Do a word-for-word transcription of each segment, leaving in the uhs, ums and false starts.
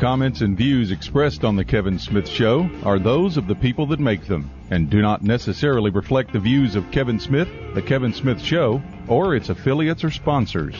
comments and views expressed on The Kevin Smith Show are those of the people that make them and do not necessarily reflect the views of Kevin Smith, The Kevin Smith Show, or its affiliates or sponsors.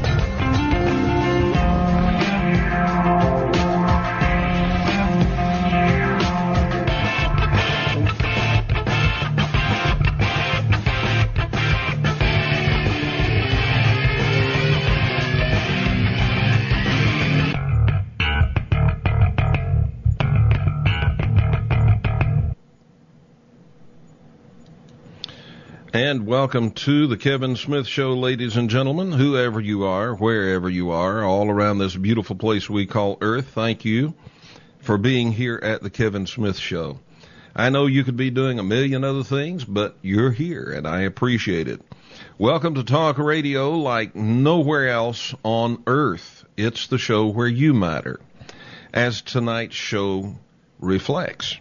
And welcome to the Kevin Smith Show, ladies and gentlemen, whoever you are, wherever you are, all around this beautiful place we call Earth. Thank you for being here at the Kevin Smith Show. I know you could be doing a million other things, but you're here, and I appreciate it. Welcome to Talk Radio like nowhere else on Earth. It's the show where you matter, as tonight's show reflects.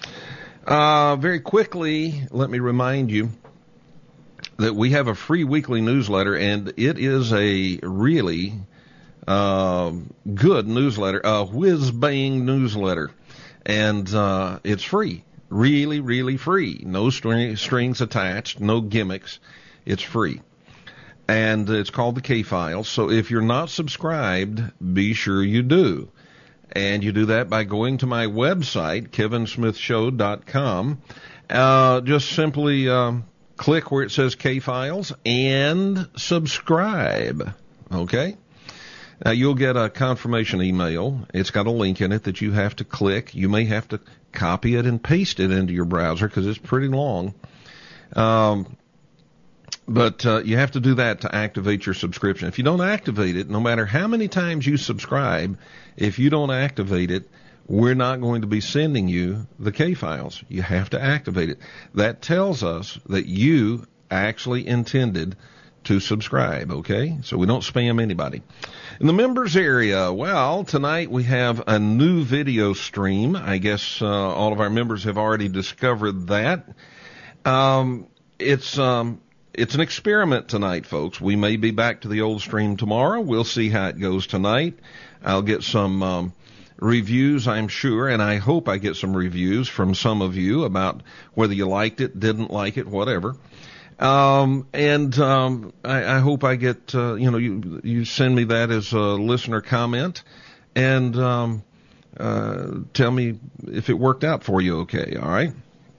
Uh, very quickly, let me remind you that we have a free weekly newsletter, and it is a really uh, good newsletter, a whiz-bang newsletter, and uh, it's free, really, really free. No string, strings attached, no gimmicks. It's free, and it's called the K-Files. So if you're not subscribed, be sure you do, and you do that by going to my website, kevin smith show dot com. Uh, just simply Uh, Click where it says K-Files and subscribe, okay? Now, you'll get a confirmation email. It's got a link in it that you have to click. You may have to copy it and paste it into your browser because it's pretty long. Um, but uh, you have to do that to activate your subscription. If you don't activate it, no matter how many times you subscribe, if you don't activate it, we're not going to be sending you the K-Files. You have to activate it. That tells us that you actually intended to subscribe, okay? So we don't spam anybody. In the members area, well, tonight we have a new video stream. I guess uh, all of our members have already discovered that. Um, it's um, it's an experiment tonight, folks. We may be back to the old stream tomorrow. We'll see how it goes tonight. I'll get some Um, reviews, I'm sure, and I hope I get some reviews from some of you about whether you liked it, didn't like it, whatever. Um, and um, I, I hope I get, uh, you know, you you send me that as a listener comment, and um, uh, tell me if it worked out for you okay, all right?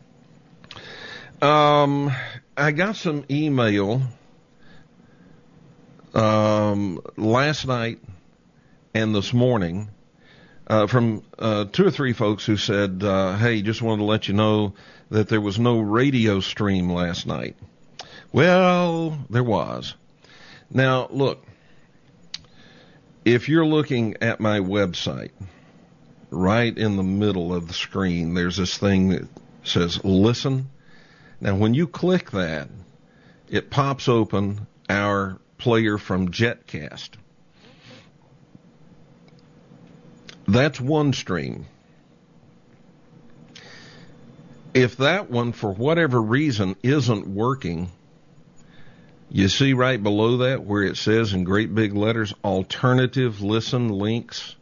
Um, I got some email um, last night and this morning Uh, from uh, two or three folks who said, uh, hey, just wanted to let you know that there was no radio stream last night. Well, there was. Now, look, if you're looking at my website, right in the middle of the screen, there's this thing that says listen. Now, when you click that, it pops open our player from Jetcast. That's one stream. If that one, for whatever reason, isn't working, you see right below that where it says in great big letters, alternative listen links.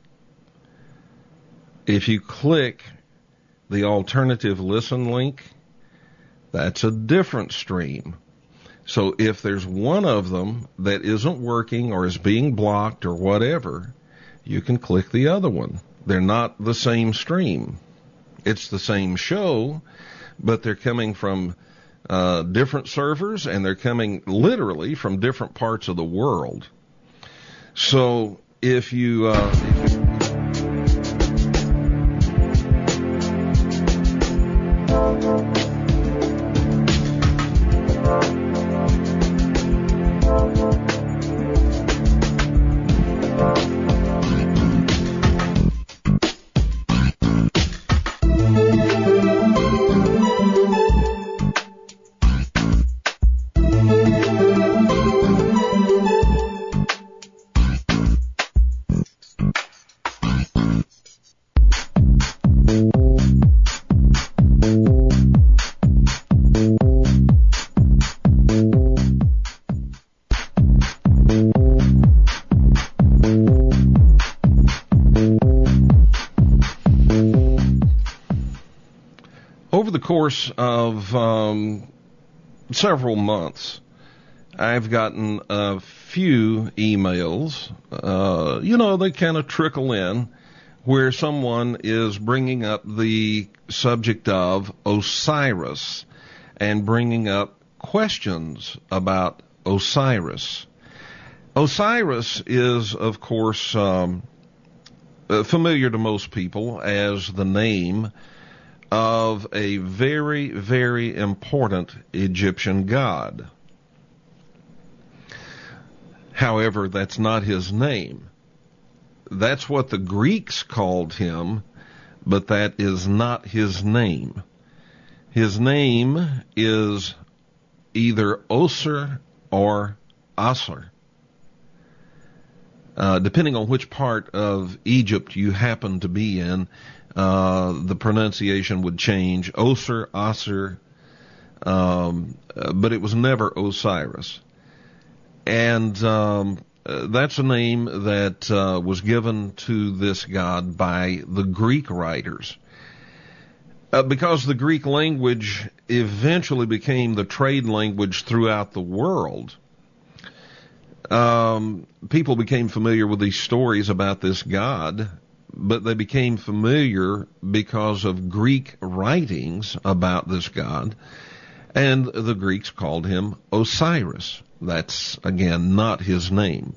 If you click the alternative listen link, that's a different stream. So if there's one of them that isn't working or is being blocked or whatever, you can click the other one. They're not the same stream. It's the same show, but they're coming from uh, different servers, and they're coming literally from different parts of the world. So if you... Uh, if you course of um, several months, I've gotten a few emails, uh, you know, they kind of trickle in, where someone is bringing up the subject of Osiris and bringing up questions about Osiris. Osiris is, of course, um, familiar to most people as the name of a very, very important Egyptian god. However, that's not his name. That's what the Greeks called him, but that is not his name. His name is either Osir or Asur. Uh, depending on which part of Egypt you happen to be in, uh, the pronunciation would change. Osir, Asur, um, but it was never Osiris. And um, uh, that's a name that uh, was given to this god by the Greek writers. Uh, because the Greek language eventually became the trade language throughout the world, um, people became familiar with these stories about this god, but they became familiar because of Greek writings about this god, and the Greeks called him Osiris. That's, again, not his name.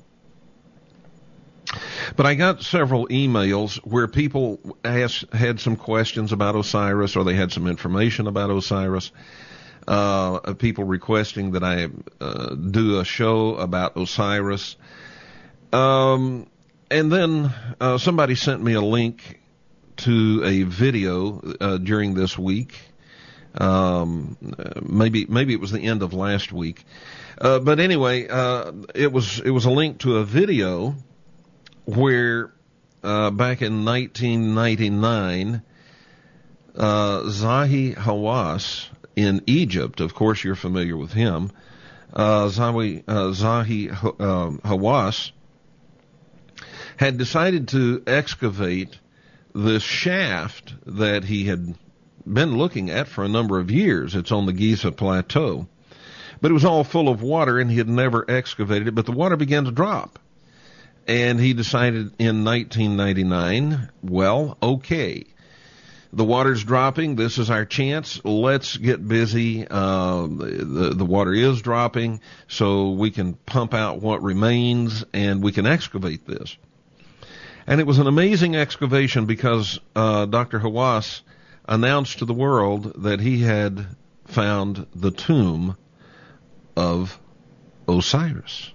But I got several emails where people asked, had some questions about Osiris, or they had some information about Osiris. Uh, people requesting that I uh, do a show about Osiris. Um, and then uh, somebody sent me a link to a video uh, during this week. Um, maybe maybe it was the end of last week. Uh, but anyway, uh, it was it was a link to a video where uh, back in nineteen ninety-nine, uh, Zahi Hawass in Egypt, of course you're familiar with him, uh, Zahi, uh, Zahi uh, Hawass had decided to excavate this shaft that he had been looking at for a number of years. It's on the Giza Plateau. But it was all full of water, and he had never excavated it, but the water began to drop. And he decided in nineteen ninety-nine, well, okay, the water's dropping, this is our chance, let's get busy. Uh, the, the water is dropping, so we can pump out what remains, and we can excavate this. And it was an amazing excavation because uh, Doctor Hawass announced to the world that he had found the tomb of Osiris.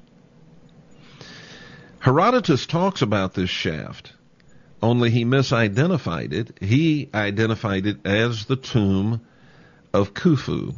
Herodotus talks about this shaft, only he misidentified it. He identified it as the tomb of Khufu,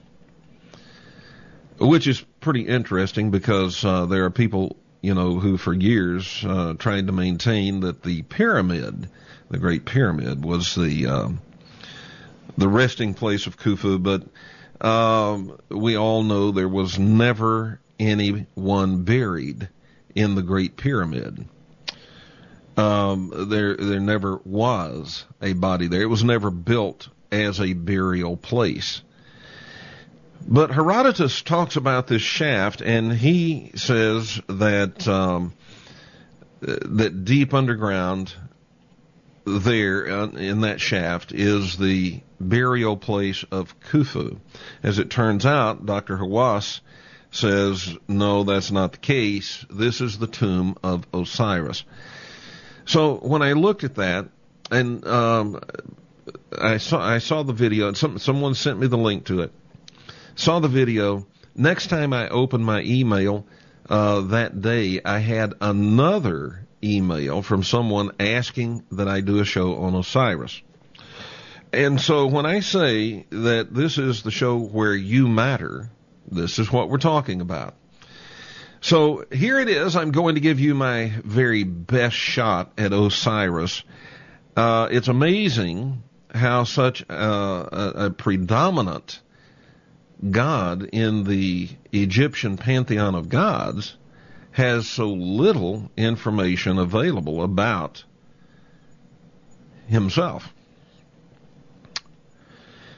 which is pretty interesting because uh, there are people, you know, who for years uh, tried to maintain that the pyramid, the Great Pyramid, was the uh, the resting place of Khufu, but um, we all know there was never anyone buried in the Great Pyramid. Um, there, there never was a body there. It was never built as a burial place. But Herodotus talks about this shaft, and he says that um, that deep underground there in that shaft is the burial place of Khufu. As it turns out, Doctor Hawass says, no, that's not the case. This is the tomb of Osiris. So when I looked at that, and um, I saw I saw the video, and some, someone sent me the link to it, saw the video. Next time I opened my email uh, that day, I had another email from someone asking that I do a show on Osiris. And so when I say that this is the show where you matter, this is what we're talking about. So here it is. I'm going to give you my very best shot at Osiris. Uh, it's amazing how such a, a, a predominant god in the Egyptian pantheon of gods has so little information available about himself.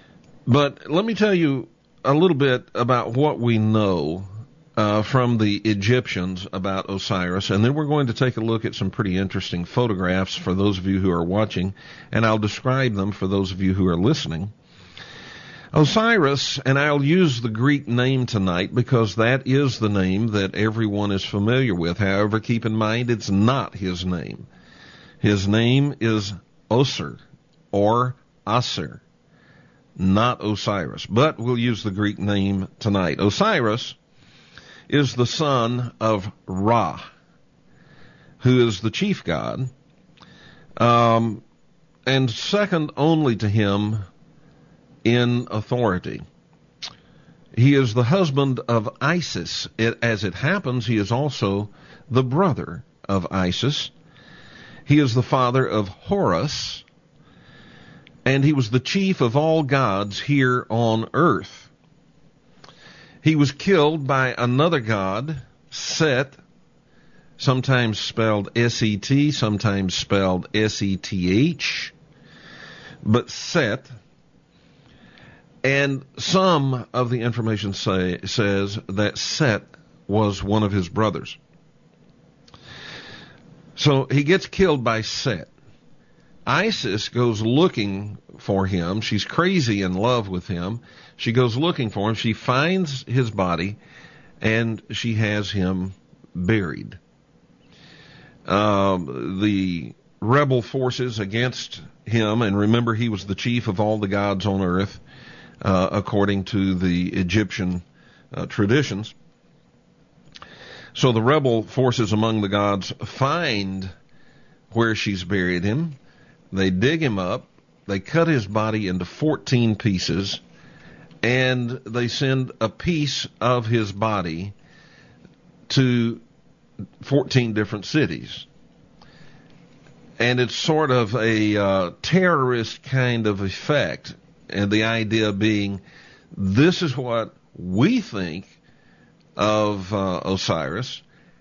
But let me tell you a little bit about what we know uh, from the Egyptians about Osiris, and then we're going to take a look at some pretty interesting photographs for those of you who are watching, and I'll describe them for those of you who are listening. Osiris, and I'll use the Greek name tonight because that is the name that everyone is familiar with. However, keep in mind it's not his name. His name is Osir or Asir, not Osiris, but we'll use the Greek name tonight. Osiris is the son of Ra, who is the chief god, um, and second only to him in authority. He is the husband of Isis. It, as it happens, he is also the brother of Isis. He is the father of Horus, and he was the chief of all gods here on earth. He was killed by another god, Set, sometimes spelled S E T, sometimes spelled S E T H, but Set. And some of the information say, says that Set was one of his brothers. So he gets killed by Set. Isis goes looking for him. She's crazy in love with him. She goes looking for him. She finds his body, and she has him buried. Um, the rebel forces against him, and remember he was the chief of all the gods on earth, uh, according to the Egyptian uh, traditions. So the rebel forces among the gods find where she's buried him. They dig him up. They cut his body into fourteen pieces, and they send a piece of his body to fourteen different cities. And it's sort of a uh, terrorist kind of effect, and the idea being, this is what we think of uh, Osiris,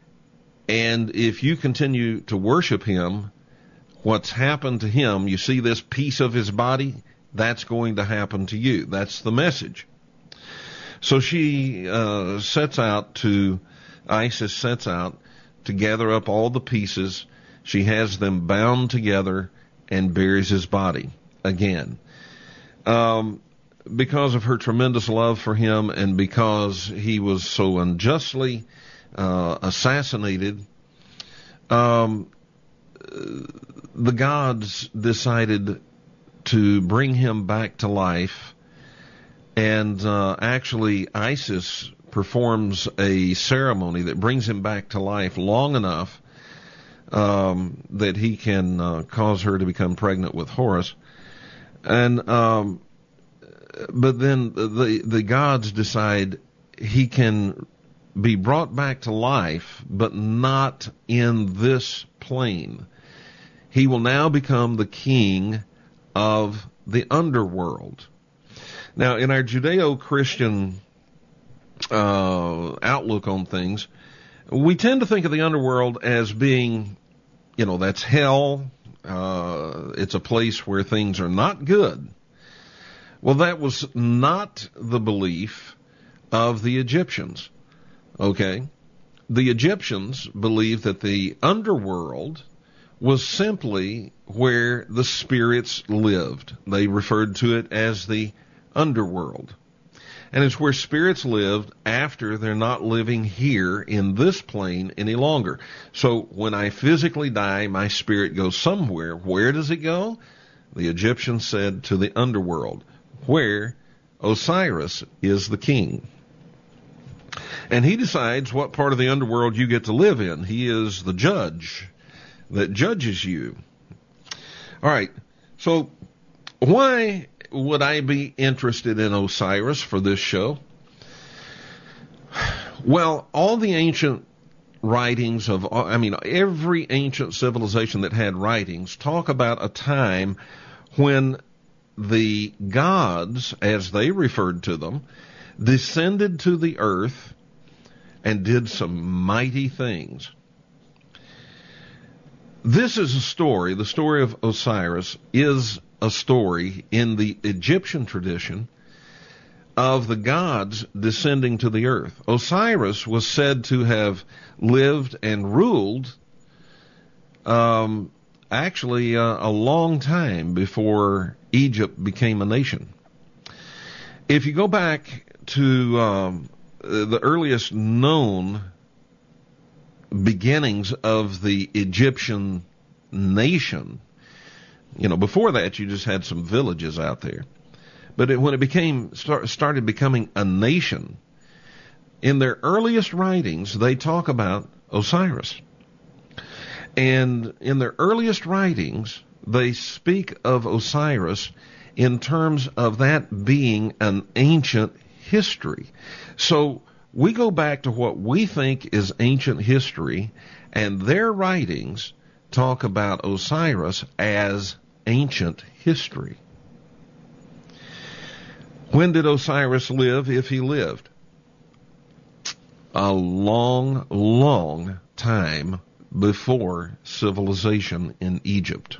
and if you continue to worship him, what's happened to him, you see this piece of his body, that's going to happen to you. That's the message. So she uh, sets out to, Isis sets out to gather up all the pieces. She has them bound together and buries his body again. Um, because of her tremendous love for him and because he was so unjustly uh, assassinated, um, the gods decided to bring him back to life, and uh, actually Isis performs a ceremony that brings him back to life long enough um, that he can uh, cause her to become pregnant with Horus. And um, but then the the gods decide he can be brought back to life, but not in this plane. He will now become the king of the underworld. Now, in our Judeo-Christian uh, outlook on things, we tend to think of the underworld as being, you know, that's hell. Uh, it's a place where things are not good. Well, that was not the belief of the Egyptians. Okay? The Egyptians believed that the underworld was simply where the spirits lived. They referred to it as the underworld. And it's where spirits lived after they're not living here in this plane any longer. So when I physically die, my spirit goes somewhere. Where does it go? The Egyptians said to the underworld, where Osiris is the king. And he decides what part of the underworld you get to live in. He is the judge that judges you. All right, so why would I be interested in Osiris for this show? Well, all the ancient writings of, I mean, every ancient civilization that had writings talk about a time when the gods, as they referred to them, descended to the earth and did some mighty things. This is a story, the story of Osiris is a story in the Egyptian tradition of the gods descending to the earth. Osiris was said to have lived and ruled um, actually uh, a long time before Egypt became a nation. If you go back to um, the earliest known beginnings of the Egyptian nation, you know, before that you just had some villages out there. But it, when it became start, started becoming a nation, in their earliest writings, they talk about Osiris. And in their earliest writings, they speak of Osiris in terms of that being an ancient history. So we go back to what we think is ancient history, and their writings talk about Osiris as ancient history. When did Osiris live, if he lived? A long, long time before civilization in Egypt.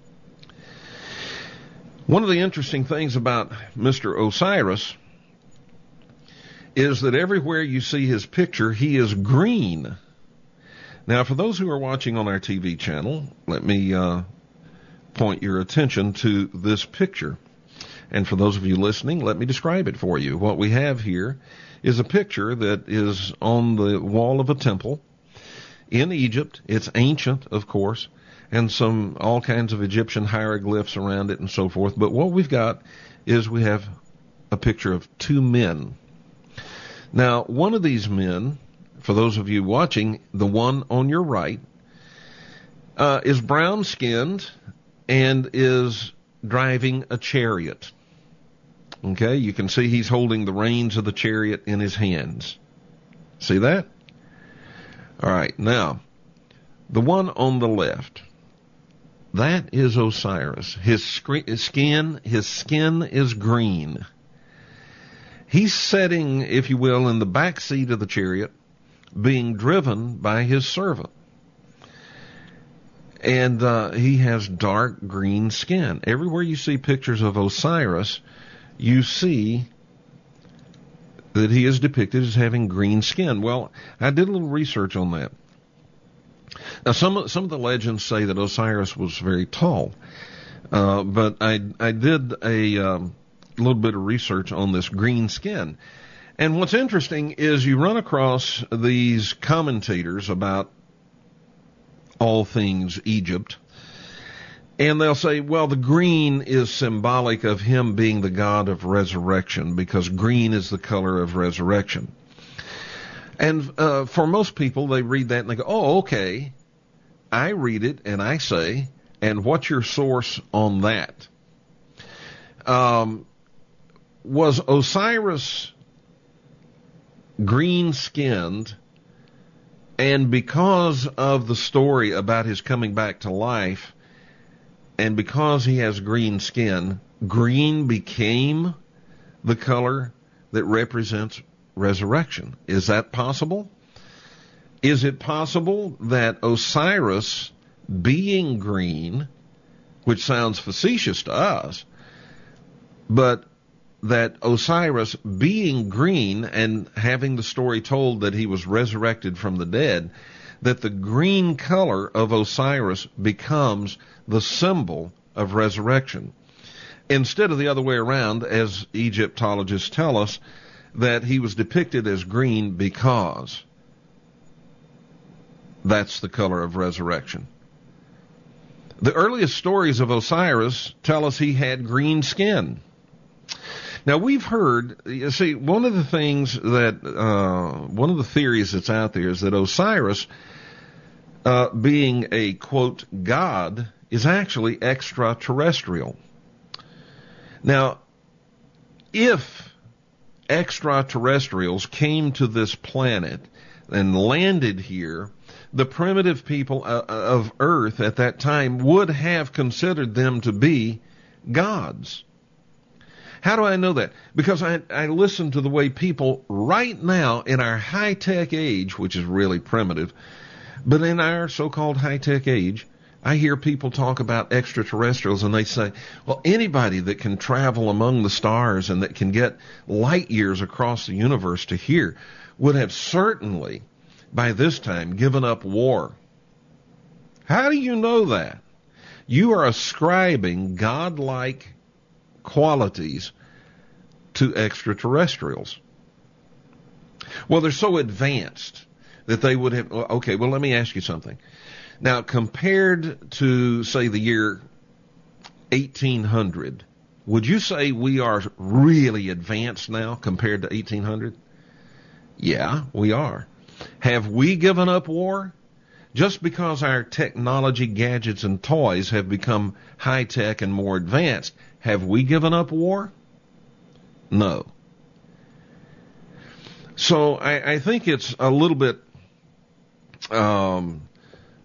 One of the interesting things about Mister Osiris is that everywhere you see his picture, he is green. Now, for those who are watching on our T V channel, let me uh, point your attention to this picture. And for those of you listening, let me describe it for you. What we have here is a picture that is on the wall of a temple in Egypt. It's ancient, of course, and some all kinds of Egyptian hieroglyphs around it and so forth. But what we've got is we have a picture of two men. Now, one of these men, for those of you watching, the one on your right, uh, is brown-skinned and is driving a chariot. Okay, you can see he's holding the reins of the chariot in his hands. See that? All right, now, the one on the left, that is Osiris. His skin, his skin is green. He's sitting, if you will, in the back seat of the chariot, being driven by his servant. And uh, he has dark green skin. Everywhere you see pictures of Osiris, you see that he is depicted as having green skin. Well, I did a little research on that. Now, some of, some of the legends say that Osiris was very tall, uh, but I I did a um, little bit of research on this green skin. And what's interesting is you run across these commentators about all things Egypt, and they'll say, well, the green is symbolic of him being the god of resurrection, because green is the color of resurrection. And uh, for most people, they read that and they go, oh, okay. I read it and I say, and what's your source on that? Um, was Osiris green-skinned, and because of the story about his coming back to life, and because he has green skin, green became the color that represents resurrection? Is that possible? Is it possible that Osiris, being green, which sounds facetious to us, but that Osiris, being green and having the story told that he was resurrected from the dead, that the green color of Osiris becomes the symbol of resurrection, instead of the other way around, as Egyptologists tell us, that he was depicted as green because that's the color of resurrection. The earliest stories of Osiris tell us he had green skin. Now, we've heard, you see, one of the things that, uh, one of the theories that's out there is that Osiris, uh, being a, quote, god, is actually extraterrestrial. Now, if extraterrestrials came to this planet and landed here, the primitive people of Earth at that time would have considered them to be gods. How do I know that? Because I, I listen to the way people right now in our high-tech age, which is really primitive, but in our so-called high-tech age, I hear people talk about extraterrestrials and they say, well, anybody that can travel among the stars and that can get light years across the universe to here would have certainly, by this time, given up war. How do you know that? You are ascribing godlike qualities to extraterrestrials. Well, they're so advanced that they would have... Okay, well, let me ask you something. Now, compared to, say, the year eighteen hundred, would you say we are really advanced now compared to eighteen hundred? Yeah, we are. Have we given up war? Just because our technology, gadgets, and toys have become high-tech and more advanced, have we given up war? No. So I, I think it's a little bit um,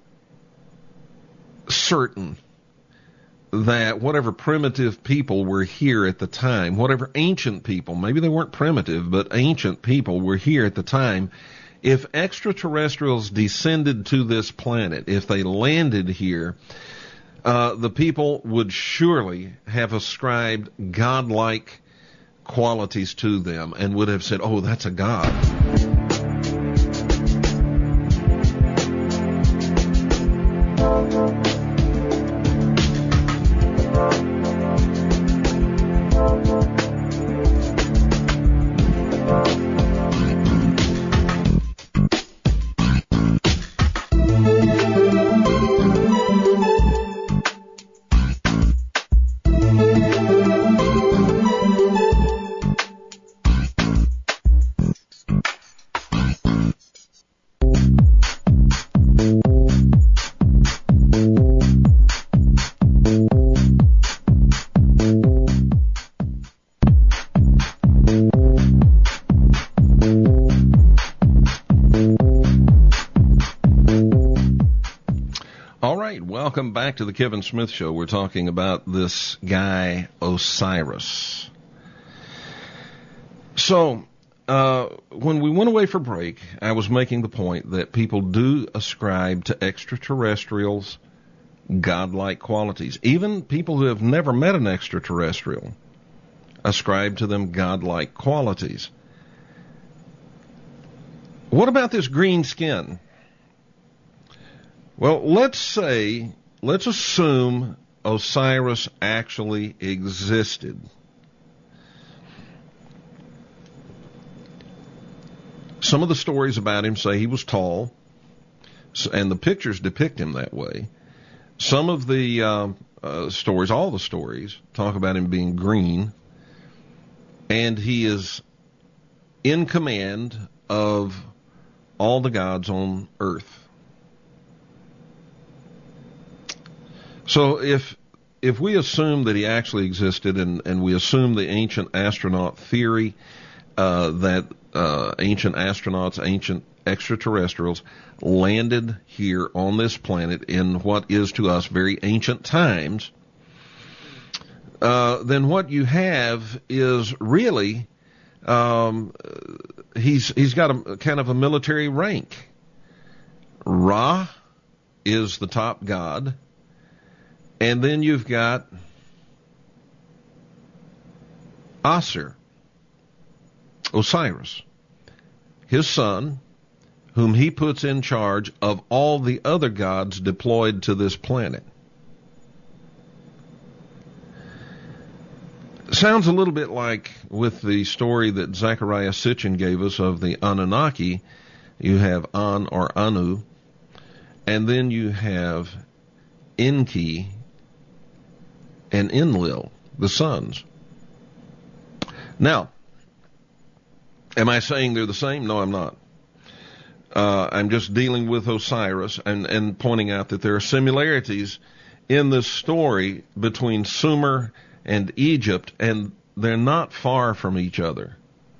certain that whatever primitive people were here at the time, whatever ancient people, maybe they weren't primitive, but ancient people were here at the time, if extraterrestrials descended to this planet, if they landed here, uh, the people would surely have ascribed godlike qualities to them and would have said, oh, that's a god. Welcome back to the Kevin Smith Show. We're talking about this guy, Osiris. So, uh, when we went away for break, I was making the point that people do ascribe to extraterrestrials godlike qualities. Even people who have never met an extraterrestrial ascribe to them godlike qualities. What about this green skin? Well, let's say, let's assume Osiris actually existed. Some of the stories about him say he was tall, and the pictures depict him that way. Some of the uh, uh, stories, all the stories, talk about him being green, and he is in command of all the gods on earth. So if if we assume that he actually existed, and, and we assume the ancient astronaut theory uh, that uh, ancient astronauts, ancient extraterrestrials landed here on this planet in what is to us very ancient times, uh, then what you have is really um, he's he's got a kind of a military rank. Ra is the top god. And then you've got Osir, Osiris, his son, whom he puts in charge of all the other gods deployed to this planet. Sounds a little bit like with the story that Zechariah Sitchin gave us of the Anunnaki. You have An or Anu, and then you have Enki and Enlil, the sons. Now, am I saying they're the same? No, I'm not. Uh, I'm just dealing with Osiris and, and pointing out that there are similarities in this story between Sumer and Egypt, and they're not far from each other.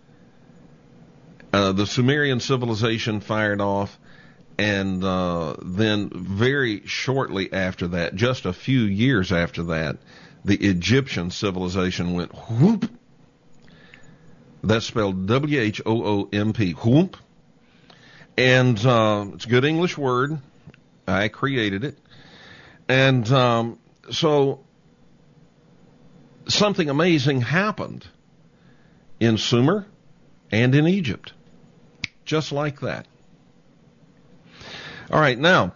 Uh, the Sumerian civilization fired off, and uh, then very shortly after that, just a few years after that, the Egyptian civilization went whoop. That's spelled W H O O M P, whoop. And uh, it's a good English word. I created it. And um, so something amazing happened in Sumer and in Egypt, just like that. All right, now,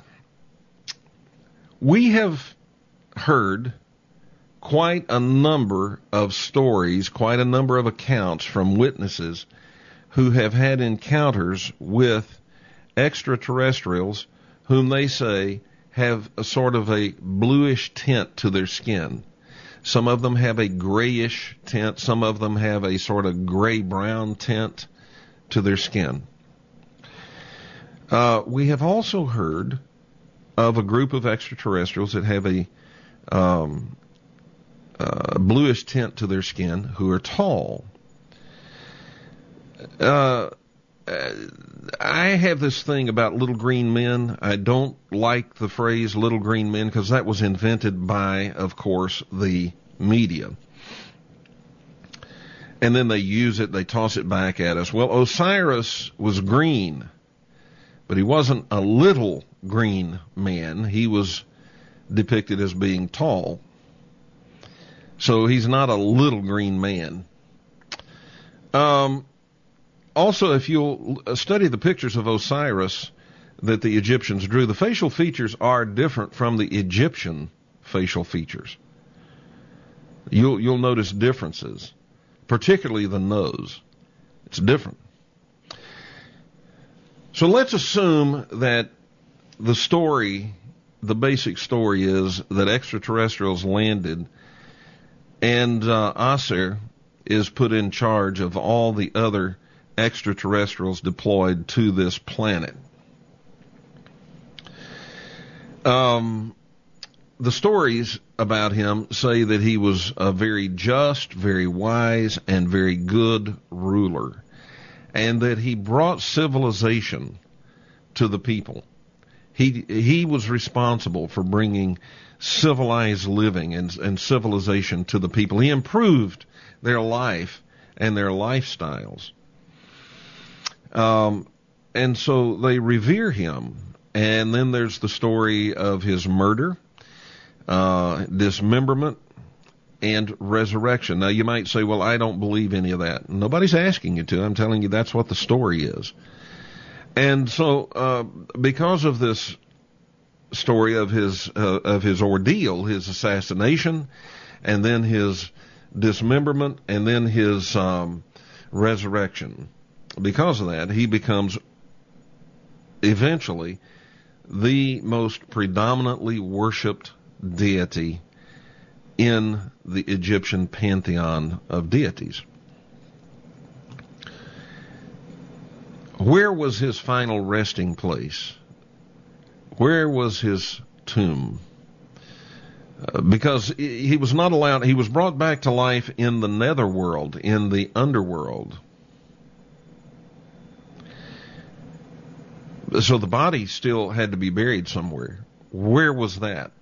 we have heard quite a number of stories, quite a number of accounts from witnesses who have had encounters with extraterrestrials whom they say have a sort of a bluish tint to their skin. Some of them have a grayish tint. Some of them have a sort of gray-brown tint to their skin. Uh, we have also heard of a group of extraterrestrials that have a um, uh, bluish tint to their skin who are tall. Uh, I have this thing about little green men. I don't like the phrase little green men because that was invented by, of course, the media. And then they use it, they toss it back at us. Well, Osiris was green, but he wasn't a little green man. He was depicted as being tall. So he's not a little green man. Um... Also, if you'll study the pictures of Osiris that the Egyptians drew, the facial features are different from the Egyptian facial features. You'll, you'll notice differences, particularly the nose. It's different. So let's assume that the story, the basic story is that extraterrestrials landed and uh, Aser is put in charge of all the other extraterrestrials deployed to this planet. Um, the stories about him say that he was a very just, very wise, and very good ruler, and that he brought civilization to the people. He he was responsible for bringing civilized living and, and civilization to the people. He improved their life and their lifestyles. Um, and so they revere him. And then there's the story of his murder, uh, dismemberment, and resurrection. Now, you might say, well, I don't believe any of that. Nobody's asking you to. I'm telling you that's what the story is. And so, uh, because of this story of his, uh, of his ordeal, his assassination, and then his dismemberment, and then his, um, resurrection, because of that, he becomes eventually the most predominantly worshipped deity in the Egyptian pantheon of deities. Where was his final resting place? Where was his tomb? Uh, because he was not allowed, he was brought back to life in the netherworld, in the underworld. So the body still had to be buried somewhere. Where was that?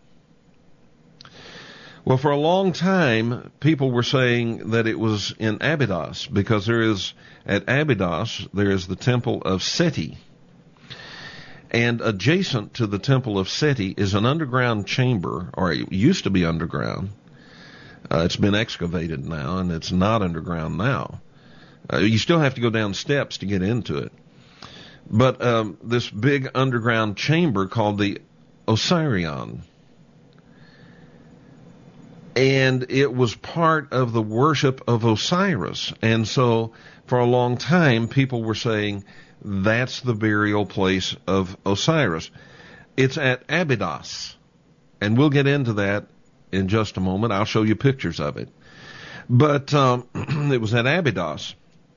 Well, for a long time, people were saying that it was in Abydos, because there is, at Abydos, there is the temple of Seti. And adjacent to the temple of Seti is an underground chamber, or it used to be underground. Uh, it's been excavated now, and it's not underground now. Uh, you still have to go down steps to get into it. But um, this big underground chamber called the Osirion. And it was part of the worship of Osiris. And so for a long time, people were saying that's the burial place of Osiris. It's at Abydos. And we'll get into that in just a moment. I'll show you pictures of it. But um, it was at Abydos.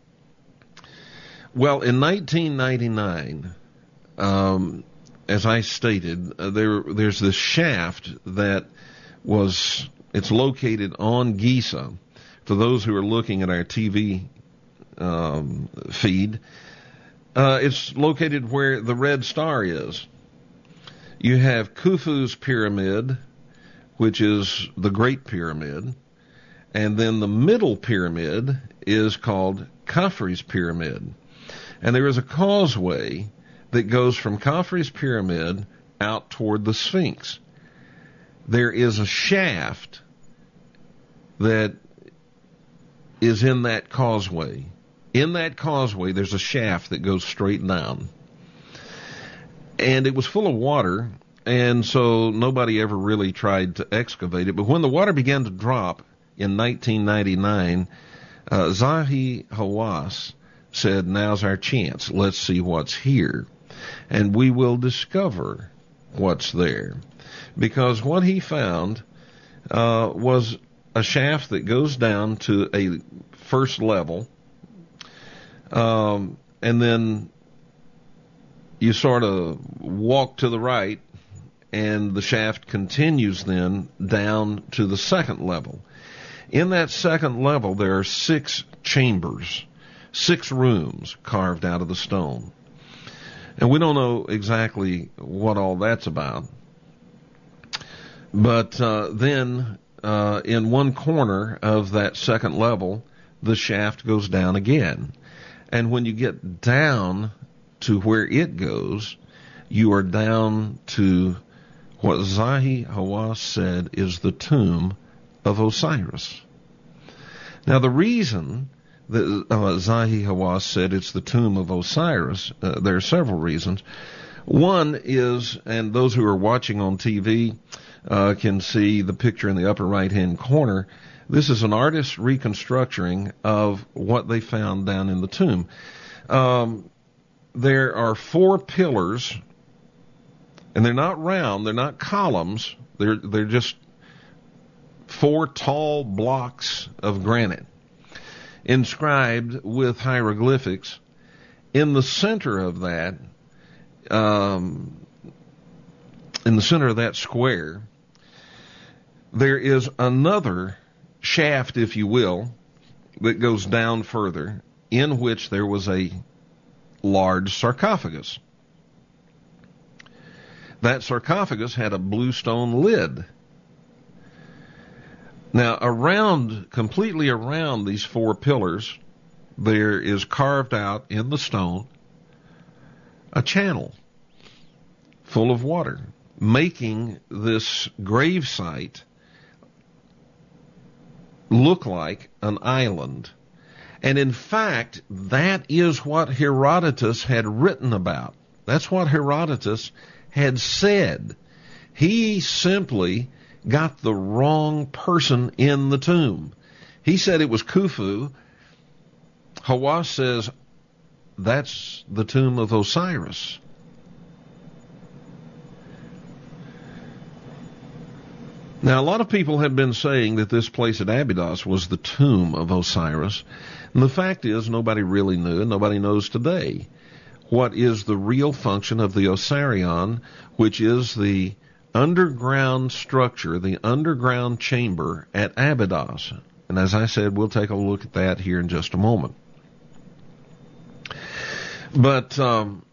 Well, in nineteen ninety-nine, um, as I stated, uh, there there's this shaft that was, it's located on Giza. For those who are looking at our T V um, feed, uh, it's located where the red star is. You have Khufu's pyramid, which is the Great Pyramid, and then the middle pyramid is called Khafre's Pyramid. And there is a causeway that goes from Khafre's Pyramid out toward the Sphinx. there is a shaft that is in that causeway. In that causeway, there's a shaft that goes straight down. And it was full of water, and so nobody ever really tried to excavate it. But when the water began to drop in nineteen ninety-nine, uh, Zahi Hawass said, now's our chance. Let's see what's here. And we will discover what's there. Because what he found uh, was a shaft that goes down to a first level, um, and then you sort of walk to the right, and the shaft continues then down to the second level. In that second level, there are six chambers, six rooms carved out of the stone. And we don't know exactly what all that's about. But uh, then uh, in one corner of that second level, the shaft goes down again. And when you get down to where it goes, you are down to what Zahi Hawass said is the tomb of Osiris. Now, the reason that uh, Zahi Hawass said it's the tomb of Osiris, uh, there are several reasons. One is, and those who are watching on T V uh, can see the picture in the upper right-hand corner, this is an artist's reconstructing of what they found down in the tomb. Um, there are four pillars, and they're not round, they're not columns, they're they're just four tall blocks of granite inscribed with hieroglyphics. In the center of that, um, in the center of that square, there is another shaft, if you will, that goes down further, in which there was a large sarcophagus. That sarcophagus had a blue stone lid. Now, around, completely around these four pillars, there is carved out in the stone a channel full of water, making this grave site look like an island. And in fact, that is what Herodotus had written about. That's what Herodotus had said. He simply got the wrong person in the tomb. He said it was Khufu. Hawass says that's the tomb of Osiris. Now, a lot of people have been saying that this place at Abydos was the tomb of Osiris. And the fact is, nobody really knew, and nobody knows today, what is the real function of the Osirion, which is the underground structure, the underground chamber at Abydos. And as I said, we'll take a look at that here in just a moment. But um,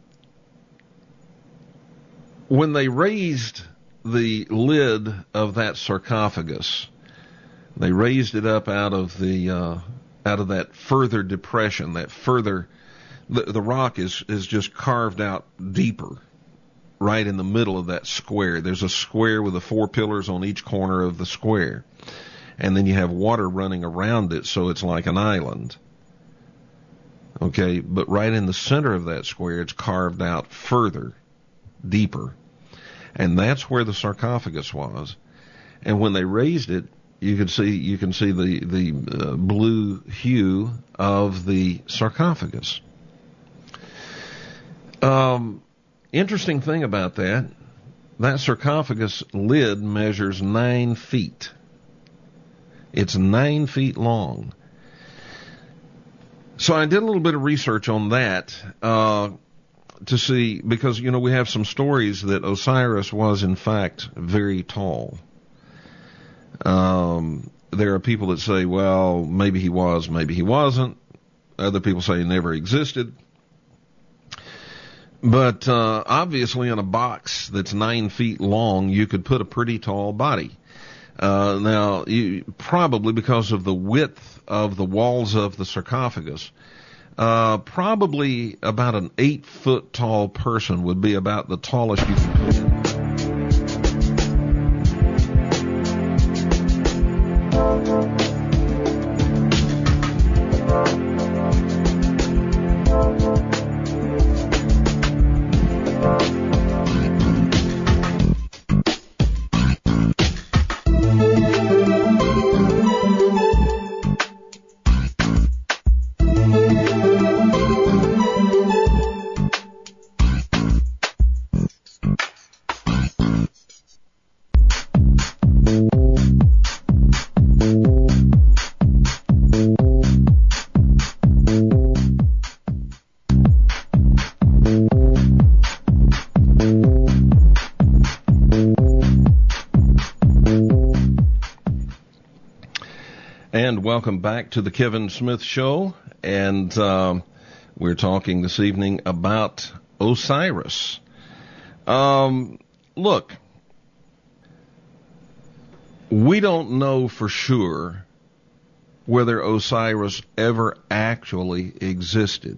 when they raised the lid of that sarcophagus, they raised it up out of the uh, out of that further depression, that further, the, the rock is is just carved out deeper, right in the middle of that square. There's a square with the four pillars on each corner of the square, and then you have water running around it, so it's like an island. Okay, but right in the center of that square, it's carved out further, deeper. And that's where the sarcophagus was. And when they raised it, you can see you can see the the uh, blue hue of the sarcophagus. Um, interesting thing about that, that sarcophagus lid measures nine feet. It's nine feet long. So I did a little bit of research on that. Uh, to see, because, you know, we have some stories that Osiris was, in fact, very tall. Um, there are people that say, well, maybe he was, maybe he wasn't. Other people say he never existed. But uh, obviously in a box that's nine feet long, you could put a pretty tall body. Uh, now, you, probably because of the width of the walls of the sarcophagus, Uh, probably about an eight foot tall person would be about the tallest you can put in. welcome back to the Kevin Smith Show, and um, we're talking this evening about Osiris. Um, look, we don't know for sure whether Osiris ever actually existed.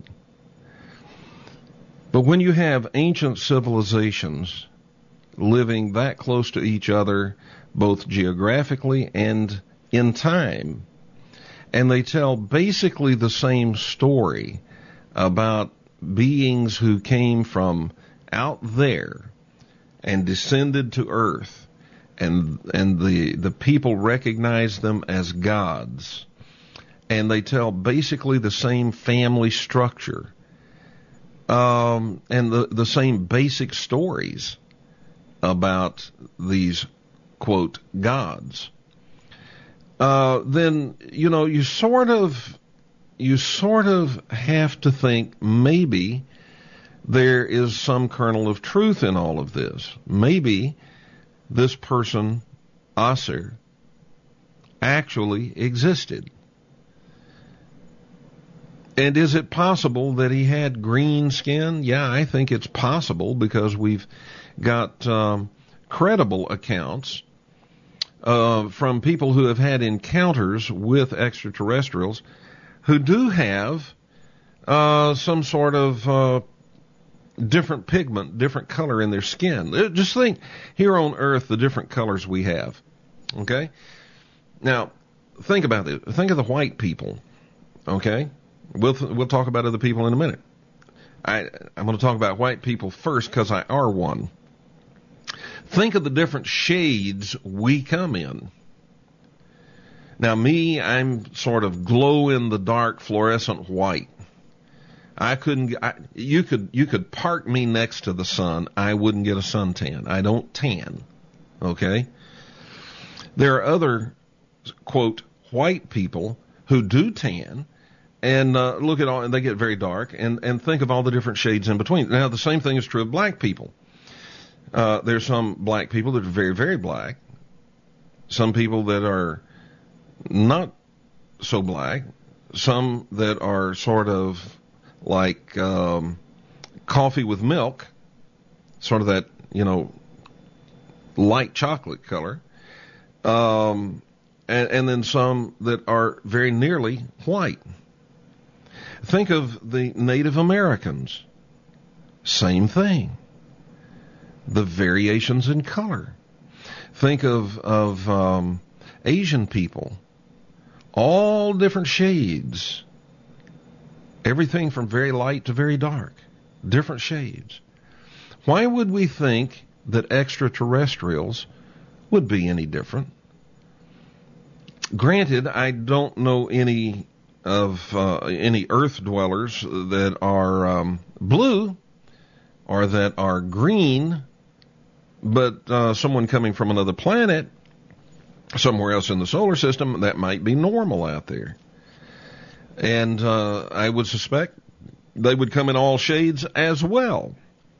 But when you have ancient civilizations living that close to each other, both geographically and in time, and they tell basically the same story about beings who came from out there and descended to earth, and and the the people recognize them as gods, and they tell basically the same family structure, um, and the the same basic stories about these, quote, gods. Uh, then, you know, you sort of, you sort of have to think maybe there is some kernel of truth in all of this. Maybe this person, Asir, actually existed. And is it possible that he had green skin? Yeah, I think it's possible, because we've got um, credible accounts Uh, from people who have had encounters with extraterrestrials who do have uh, some sort of uh, different pigment, different color in their skin. Just think, here on Earth, the different colors we have. Okay? Now, think about it. Think of the white people. Okay? We'll we'll talk about other people in a minute. I, I'm going to talk about white people first, because I are one. Think of the different shades we come in. Now, me, I'm sort of glow-in-the-dark fluorescent white. I couldn't. I, you could you could park me next to the sun. I wouldn't get a suntan. I don't tan. Okay. There are other, quote, white people who do tan, and uh, look at all, and they get very dark, and and think of all the different shades in between. Now, the same thing is true of black people. Uh, there's some black people that are very, very black. Some people that are not so black. Some that are sort of like um, coffee with milk, sort of that, you know, light chocolate color. Um, and, and then some that are very nearly white. Think of the Native Americans. Same thing. The variations in color. Think of of um, Asian people, all different shades, everything from very light to very dark, different shades. Why would we think that extraterrestrials would be any different? Granted, I don't know any of uh, any Earth dwellers that are um, blue or that are green. But uh, someone coming from another planet, somewhere else in the solar system, that might be normal out there. And uh, I would suspect they would come in all shades as well.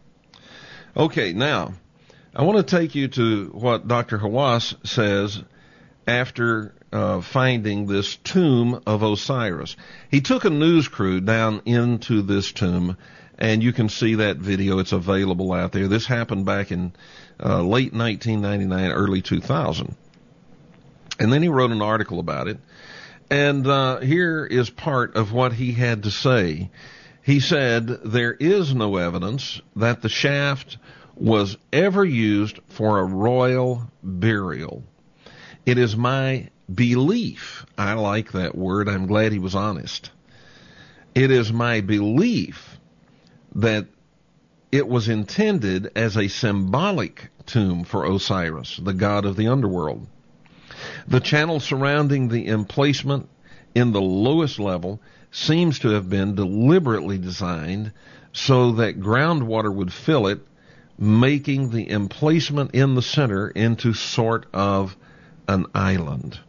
Okay, now, I want to take you to what Doctor Hawass says after uh, finding this tomb of Osiris. He took a news crew down into this tomb, and you can see that video. It's available out there. This happened back in uh, late nineteen ninety-nine, early two thousand. And then he wrote an article about it. And uh, here is part of what he had to say. He said, there is no evidence that the shaft was ever used for a royal burial. It is my belief. I like that word. I'm glad he was honest. It is my belief that it was intended as a symbolic tomb for Osiris, the god of the underworld. The channel surrounding the emplacement in the lowest level seems to have been deliberately designed so that groundwater would fill it, making the emplacement in the center into sort of an island.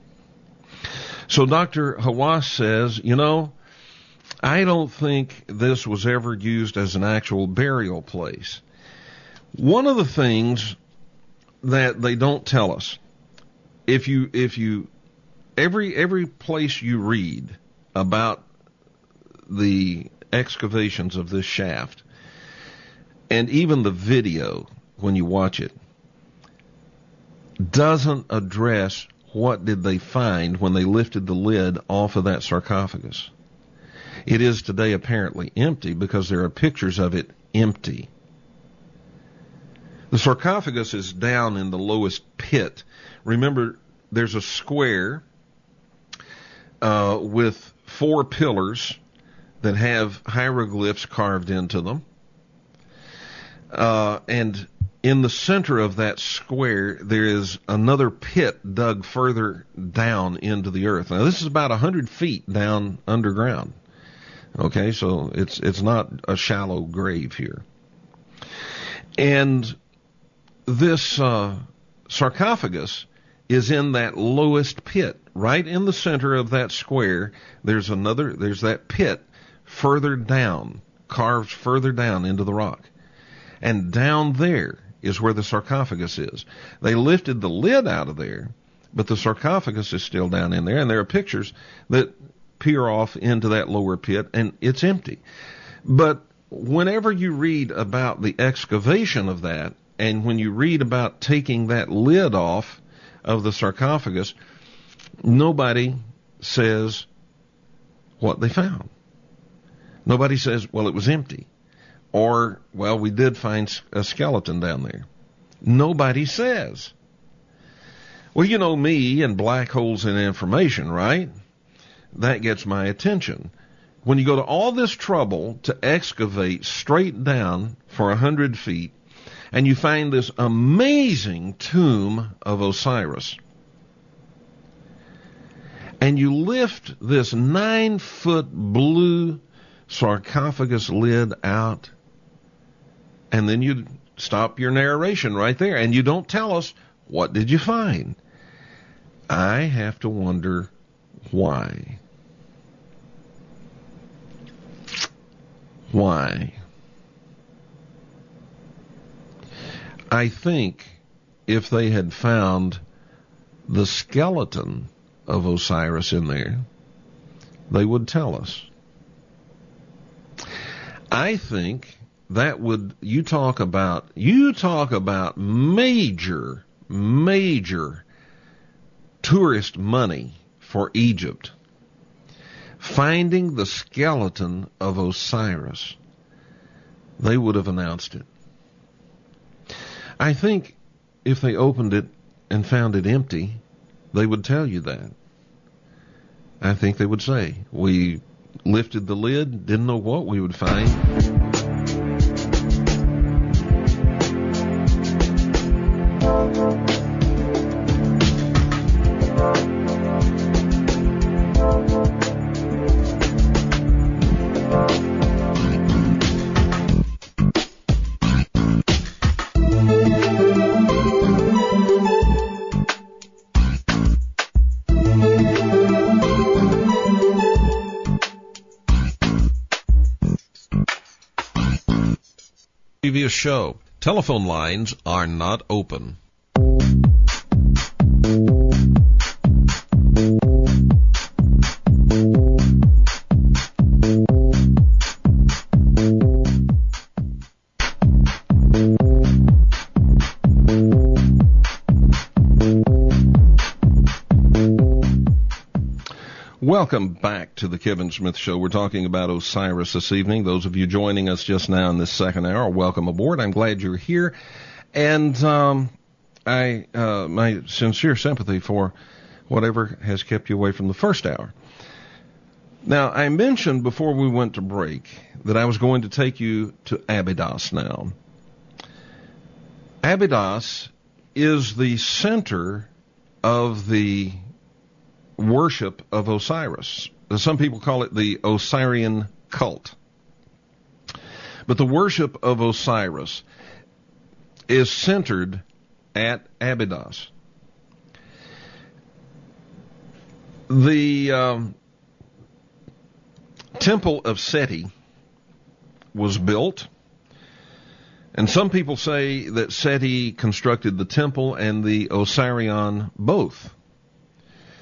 So Doctor Hawass says, you know, I don't think this was ever used as an actual burial place. One of the things that they don't tell us, if you if you every every place you read about the excavations of this shaft, and even the video when you watch it, doesn't address what did they find when they lifted the lid off of that sarcophagus. It is today apparently empty because there are pictures of it empty. The sarcophagus is down in the lowest pit. Remember, there's a square uh, with four pillars that have hieroglyphs carved into them. Uh, and in the center of that square, there is another pit dug further down into the earth. Now, this is about one hundred feet down underground. Okay, so it's it's not a shallow grave here. And this uh, sarcophagus is in that lowest pit, right in the center of that square. There's another, there's that pit further down, carved further down into the rock. And down there is where the sarcophagus is. They lifted the lid out of there, but the sarcophagus is still down in there, and there are pictures that peer off into that lower pit, and it's empty. But whenever you read about the excavation of that, and when you read about taking that lid off of the sarcophagus, nobody says what they found. Nobody says, well, it was empty. Or, well, we did find a skeleton down there. Nobody says. Well, you know me and black holes in information, right? That gets my attention. When you go to all this trouble to excavate straight down for a hundred feet, and you find this amazing tomb of Osiris, and you lift this nine-foot blue sarcophagus lid out, and then you stop your narration right there, and you don't tell us, what did you find? I have to wonder why. Why? I think if they had found the skeleton of Osiris in there, they would tell us. I think that would, you talk about, you talk about major, major tourist money for Egypt. Finding the skeleton of Osiris, they would have announced it. I think if they opened it and found it empty, they would tell you that. I think they would say, we lifted the lid, didn't know what we would find. Previous show. Telephone lines are not open. Welcome back to the Kevin Smith Show. We're talking about Osiris this evening. Those of you joining us just now in this second hour, welcome aboard. I'm glad you're here. And um, I uh, my sincere sympathy for whatever has kept you away from the first hour. Now, I mentioned before we went to break that I was going to take you to Abydos now. Abydos is the center of the worship of Osiris. Some people call it the Osirian cult. But the worship of Osiris is centered at Abydos. The um, Temple of Seti was built, and some people say that Seti constructed the temple and the Osirion both.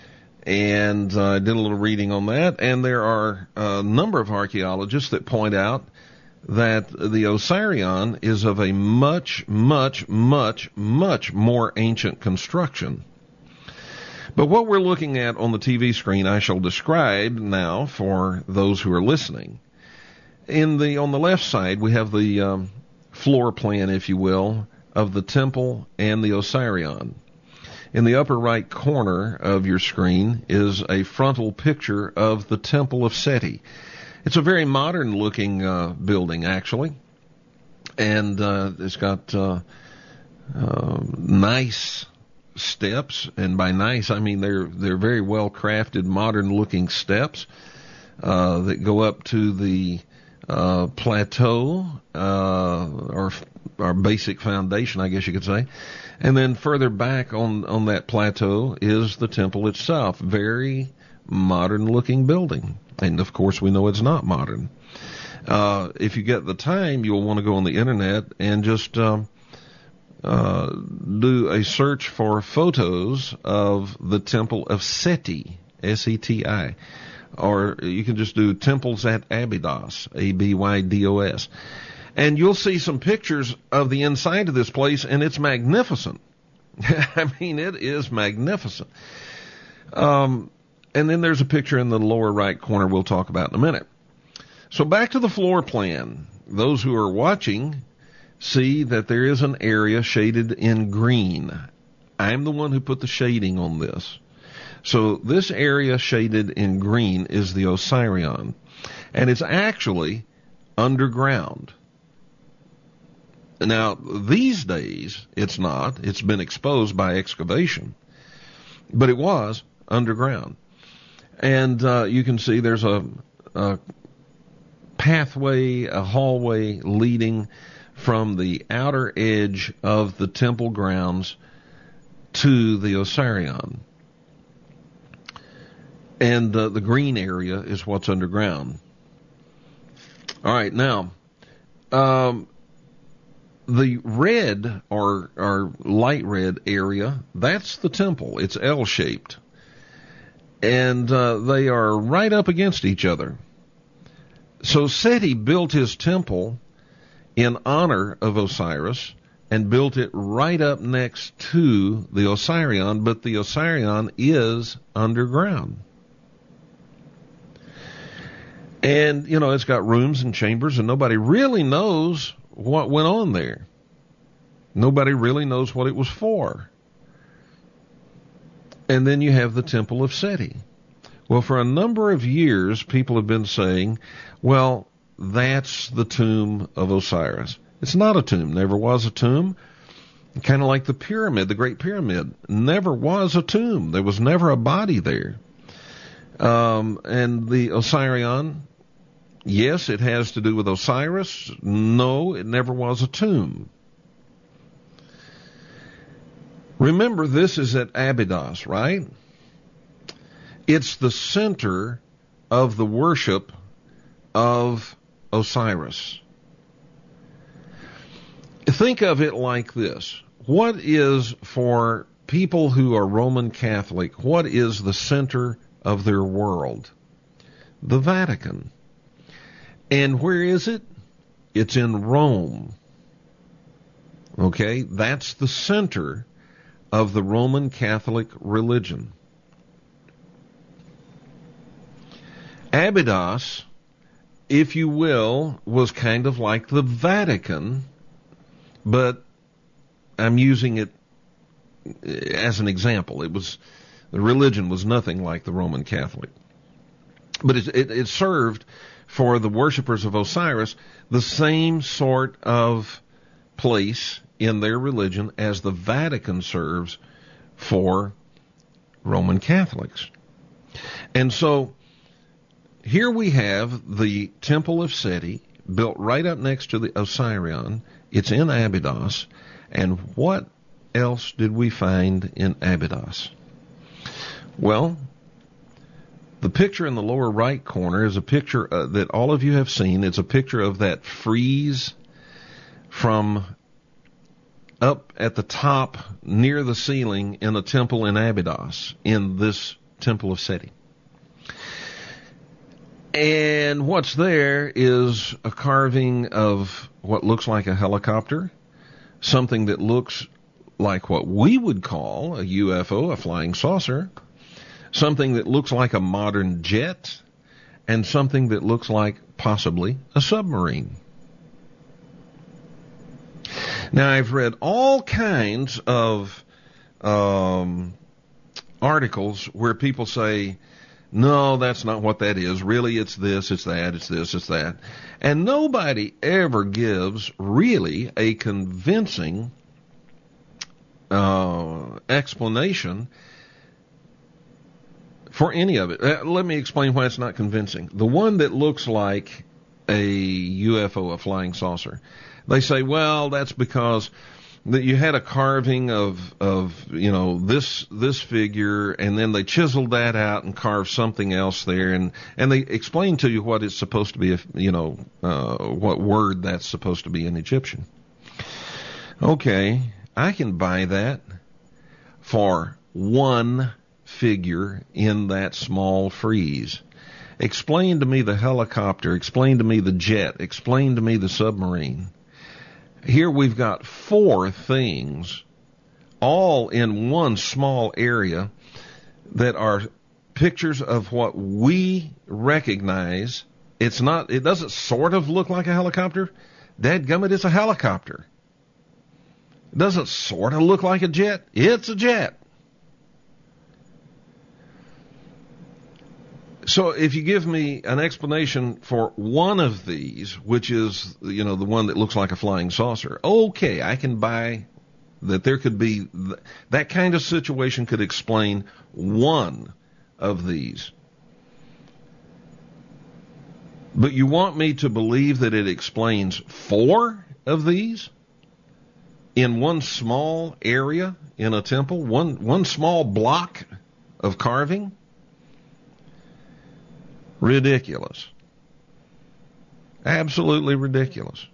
And I uh, did a little reading on that, and there are a number of archaeologists that point out that the Osirion is of a much, much, much, much more ancient construction. But what we're looking at on the T V screen, I shall describe now for those who are listening. In the on the left side, we have the um, floor plan, if you will, of the temple and the Osirion. In the upper right corner of your screen is a frontal picture of the Temple of Seti. It's a very modern-looking uh, building, actually, and uh, it's got uh, uh, nice steps, and by nice I mean they're they're very well-crafted, modern-looking steps uh, that go up to the uh, plateau, uh, or our basic foundation, I guess you could say. And then further back on, on that plateau is the temple itself. Very modern-looking building. And, of course, we know it's not modern. Uh, if you get the time, you'll want to go on the Internet and just uh, uh, do a search for photos of the Temple of Seti, S E T I. Or you can just do temples at Abydos, A B Y D O S. And you'll see some pictures of the inside of this place, and it's magnificent. I mean, it is magnificent. Um, and then there's a picture in the lower right corner we'll talk about in a minute. So back to the floor plan. Those who are watching see that there is an area shaded in green. I'm the one who put the shading on this. So this area shaded in green is the Osirion. And it's actually underground. Now, these days, it's not. It's been exposed by excavation. But it was underground. And uh, you can see there's a, a pathway, a hallway leading from the outer edge of the temple grounds to the Osirion. And uh, the green area is what's underground. All right, now... Um, The red or, or light red area, that's the temple. It's L-shaped. And uh, they are right up against each other. So Seti built his temple in honor of Osiris and built it right up next to the Osirion, but the Osirion is underground. And, you know, it's got rooms and chambers, and nobody really knows what went on there. Nobody really knows what it was for. And then you have the Temple of Seti. Well, for a number of years, people have been saying, well, that's the tomb of Osiris. It's not a tomb. Never was a tomb. Kind of like the pyramid, the Great Pyramid. Never was a tomb. There was never a body there. Um, and the Osirion, yes, it has to do with Osiris. No, it never was a tomb. Remember, this is at Abydos, right? It's the center of the worship of Osiris. Think of it like this. What is, for people who are Roman Catholic, what is the center of their world? The Vatican. And where is it? It's in Rome. Okay, that's the center of the Roman Catholic religion. Abydos, if you will, was kind of like the Vatican, but I'm using it as an example. It was, the religion was nothing like the Roman Catholic. But it, it, it served for the worshipers of Osiris the same sort of place in their religion as the Vatican serves for Roman Catholics. And so here we have the Temple of Seti built right up next to the Osirion. It's in Abydos. And what else did we find in Abydos? Well, the picture in the lower right corner is a picture uh, that all of you have seen. It's a picture of that frieze from up at the top near the ceiling in a temple in Abydos in this Temple of Seti. And what's there is a carving of what looks like a helicopter, something that looks like what we would call a U F O, a flying saucer, something that looks like a modern jet, and something that looks like possibly a submarine. Now, I've read all kinds of um, articles where people say, no, that's not what that is. Really, it's this, it's that, it's this, it's that. And nobody ever gives really a convincing uh, explanation for any of it. Uh, let me explain why it's not convincing. The one that looks like a U F O, a flying saucer, they say, well, that's because that you had a carving of, of, you know, this, this figure, and then they chiseled that out and carved something else there, and, and they explain to you what it's supposed to be, if, you know, uh, what word that's supposed to be in Egyptian. Okay, I can buy that for one figure in that small frieze. Explain to me the helicopter, explain to me the jet, explain to me the submarine. Here we've got four things, all in one small area, that are pictures of what we recognize. It's not, it doesn't sort of look like a helicopter. Dadgummit, it's a helicopter. It doesn't sort of look like a jet. It's a jet. So if you give me an explanation for one of these, which is, you know, the one that looks like a flying saucer, okay, I can buy that there could be, th- that kind of situation could explain one of these. But you want me to believe that it explains four of these in one small area in a temple, one, one small block of carving? Ridiculous. Absolutely ridiculous.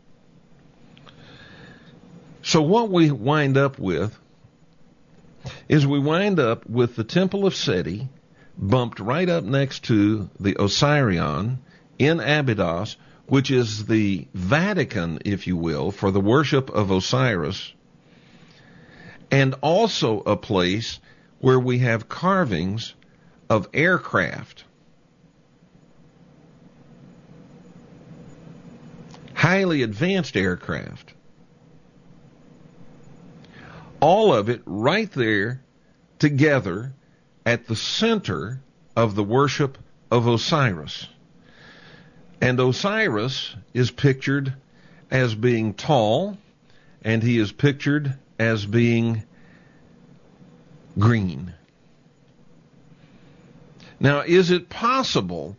So what we wind up with is we wind up with the Temple of Seti bumped right up next to the Osirion in Abydos, which is the Vatican, if you will, for the worship of Osiris, and also a place where we have carvings of aircraft. Highly advanced aircraft. All of it right there together at the center of the worship of Osiris. And Osiris is pictured as being tall, and he is pictured as being green. Now, is it possible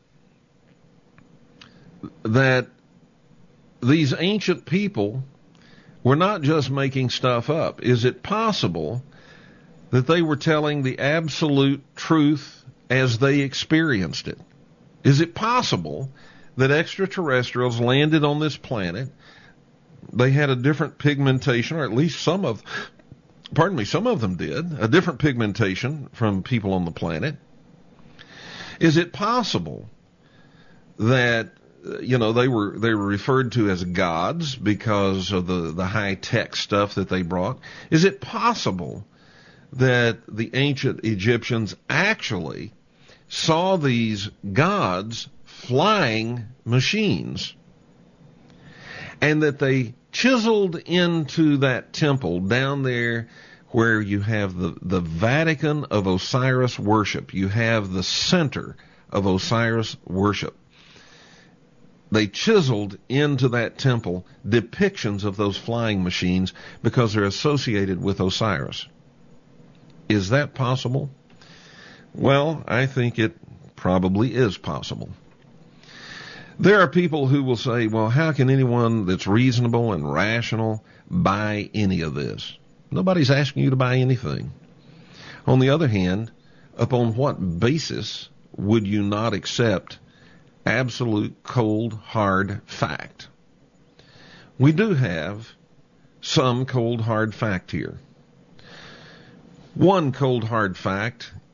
that these ancient people were not just making stuff up? Is it possible that they were telling the absolute truth as they experienced it? Is it possible that extraterrestrials landed on this planet, they had a different pigmentation, or at least some of, pardon me, some of them did, a different pigmentation from people on the planet? Is it possible that you know, they were they were referred to as gods because of the, the high-tech stuff that they brought? Is it possible that the ancient Egyptians actually saw these gods flying machines, and that they chiseled into that temple down there where you have the, the Vatican of Osiris worship, you have the center of Osiris worship? They chiseled into that temple depictions of those flying machines because they're associated with Osiris. Is that possible? Well, I think it probably is possible. There are people who will say, well, how can anyone that's reasonable and rational buy any of this? Nobody's asking you to buy anything. On the other hand, upon what basis would you not accept absolute cold, hard fact? We do have some cold, hard fact here. One cold, hard fact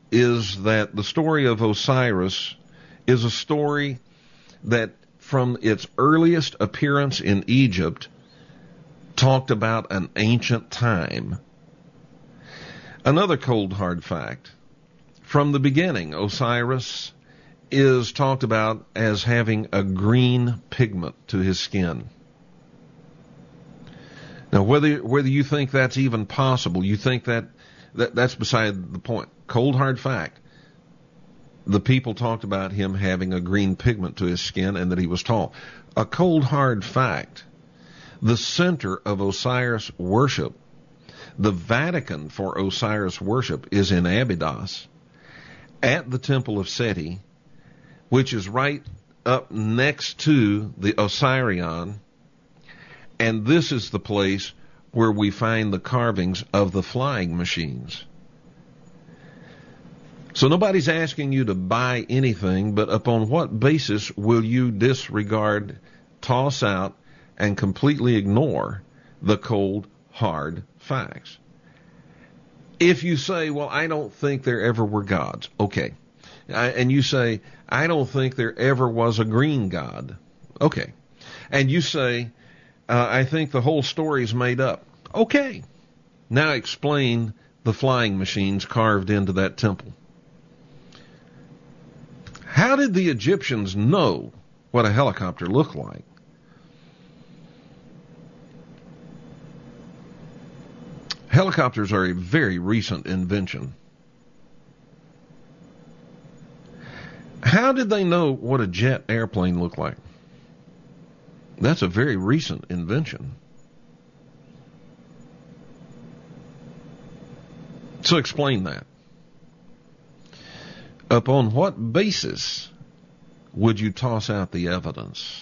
is that the story of Osiris is a story that from its earliest appearance in Egypt talked about an ancient time. Another cold hard fact, from the beginning, Osiris is talked about as having a green pigment to his skin. Now, whether whether you think that's even possible, you think that, that that's beside the point. Cold hard fact. The people talked about him having a green pigment to his skin and that he was tall. A cold hard fact. The center of Osiris worship, the Vatican for Osiris worship, is in Abydos at the Temple of Seti, which is right up next to the Osirion. And this is the place where we find the carvings of the flying machines. So nobody's asking you to buy anything, but upon what basis will you disregard, toss out, and completely ignore the cold, hard facts? If you say, well, I don't think there ever were gods, okay. And you say, I don't think there ever was a green god, okay. And you say, uh, I think the whole story is made up, okay. Now explain the flying machines carved into that temple. How did the Egyptians know what a helicopter looked like? Helicopters are a very recent invention. How did they know what a jet airplane looked like? That's a very recent invention. So explain that. Upon what basis would you toss out the evidence?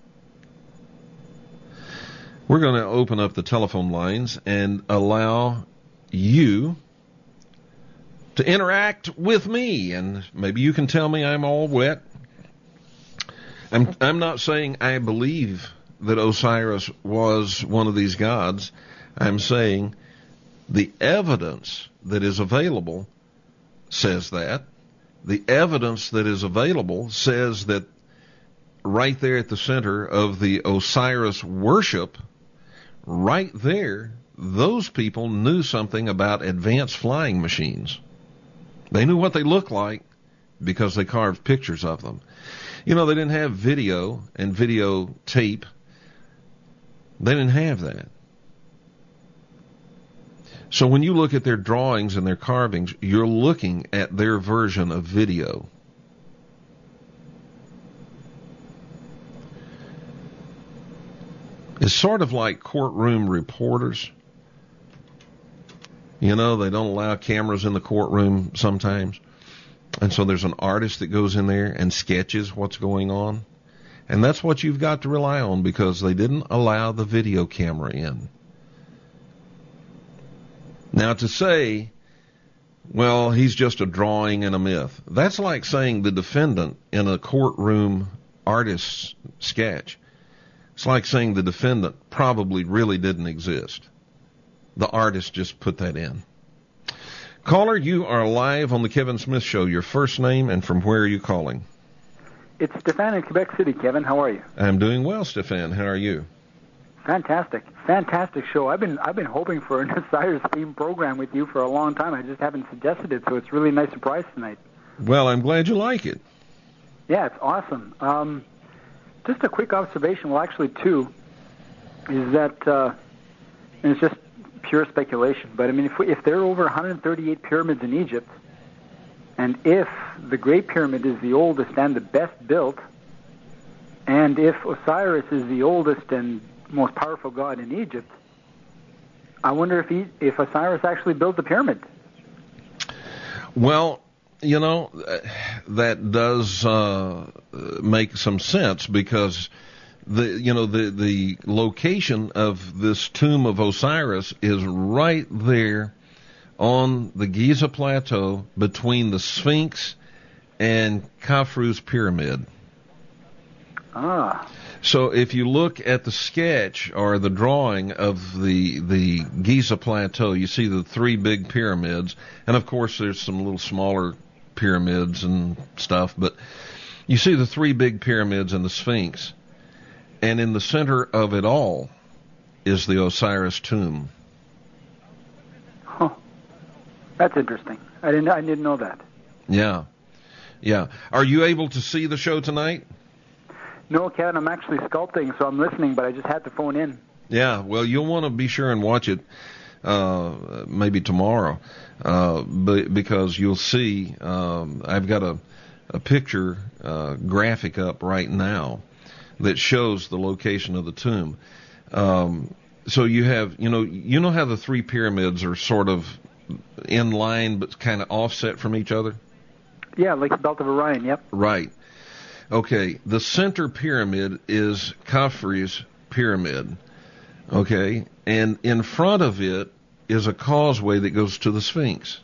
We're going to open up the telephone lines and allow you to interact with me, and maybe you can tell me I'm all wet. I'm, I'm not saying I believe that Osiris was one of these gods. I'm saying the evidence that is available says that. The evidence that is available says that right there at the center of the Osiris worship, right there, those people knew something about advanced flying machines. They knew what they looked like because they carved pictures of them. You know, they didn't have video and videotape. They didn't have that. So when you look at their drawings and their carvings, you're looking at their version of video. It's sort of like courtroom reporters. You know, they don't allow cameras in the courtroom sometimes. And so there's an artist that goes in there and sketches what's going on. And that's what you've got to rely on, because they didn't allow the video camera in. Now, to say, well, he's just a drawing and a myth, that's like saying the defendant in a courtroom artist's sketch. It's like saying the defendant probably really didn't exist. The artist just put that in. Caller, you are live on the Kevin Smith Show. Your first name and from where are you calling? It's Stefan in Quebec City. Kevin, how are you? I'm doing well, Stefan. How are you? Fantastic. Fantastic show. I've been I've been hoping for an Osiris theme program with you for a long time. I just haven't suggested it, so it's really a nice surprise tonight. Well, I'm glad you like it. Yeah, it's awesome. Um, just a quick observation, well, actually two, is that, uh, and it's just pure speculation, but I mean, if, we, if there are over one hundred thirty-eight pyramids in Egypt, and if the Great Pyramid is the oldest and the best built, and if Osiris is the oldest and most powerful god in Egypt, I wonder if he, if Osiris actually built the pyramid. Well, you know, that does uh, make some sense, because the you know the the location of this tomb of Osiris is right there on the Giza Plateau between the Sphinx and Khafre's pyramid. Ah. So if you look at the sketch or the drawing of the the Giza Plateau, you see the three big pyramids, and of course there's some little smaller pyramids and stuff, but you see the three big pyramids and the Sphinx, and in the center of it all is the Osiris tomb. Huh. That's interesting. I didn't I didn't know that. Yeah. Yeah. Are you able to see the show tonight? No, Kevin, I'm actually sculpting, so I'm listening, but I just had to phone in. Yeah, well, you'll want to be sure and watch it uh, maybe tomorrow, uh, but, because you'll see um, I've got a, a picture uh, graphic up right now that shows the location of the tomb. Um, so you have, you know, you know how the three pyramids are sort of in line but kind of offset from each other? Yeah, like the Belt of Orion, yep. Right. Okay, the center pyramid is Khafre's pyramid, okay, and in front of it is a causeway that goes to the Sphinx.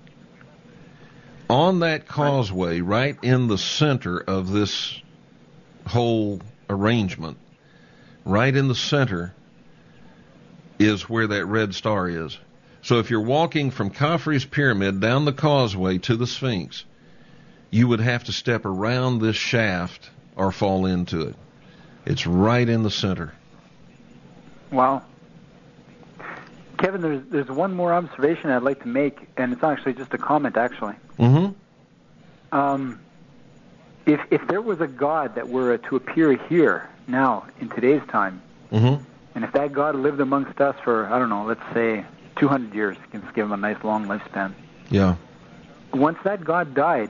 On that causeway, right in the center of this whole arrangement, right in the center is where that red star is. So if you're walking from Khafre's pyramid down the causeway to the Sphinx, you would have to step around this shaft or fall into it. It's right in the center. Wow. Kevin, there's there's one more observation I'd like to make, and it's actually just a comment, actually. Mm-hmm. Um, if if there was a God that were to appear here now in today's time, mm-hmm. and if that God lived amongst us for, I don't know, let's say two hundred years, let's give him a nice long lifespan. Yeah. Once that God died,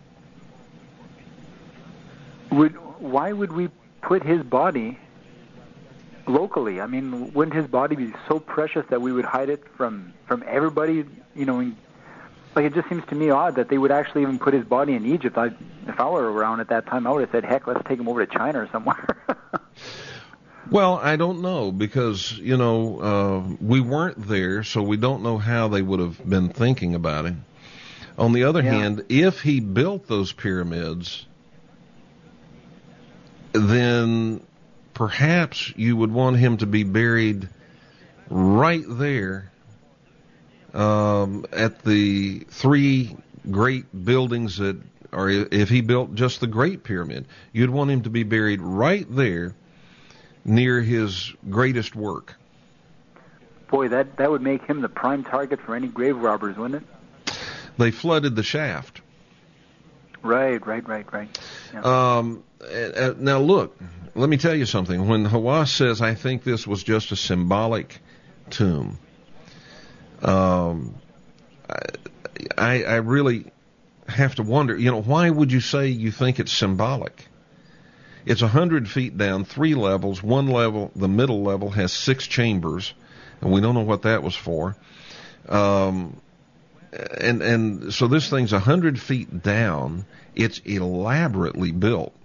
Would, why would we put his body locally? I mean, wouldn't his body be so precious that we would hide it from, from everybody? You know, in, like it just seems to me odd that they would actually even put his body in Egypt. I, if I were around at that time, I would have said, heck, let's take him over to China or somewhere. Well, I don't know, because, you know, uh, we weren't there, so we don't know how they would have been thinking about him. On the other Yeah. hand, if he built those pyramids, then perhaps you would want him to be buried right there um, at the three great buildings that, or if he built just the Great Pyramid, you'd want him to be buried right there near his greatest work. Boy, that, that would make him the prime target for any grave robbers, wouldn't it? They flooded the shaft. Right, right, right, right. Yeah. Um, uh, now, look, let me tell you something. When Hawass says, I think this was just a symbolic tomb, um, I, I really have to wonder, you know, why would you say you think it's symbolic? It's a hundred feet down, three levels. One level, the middle level, has six chambers, and we don't know what that was for. Um, and and so this thing's a hundred feet down. It's elaborately built,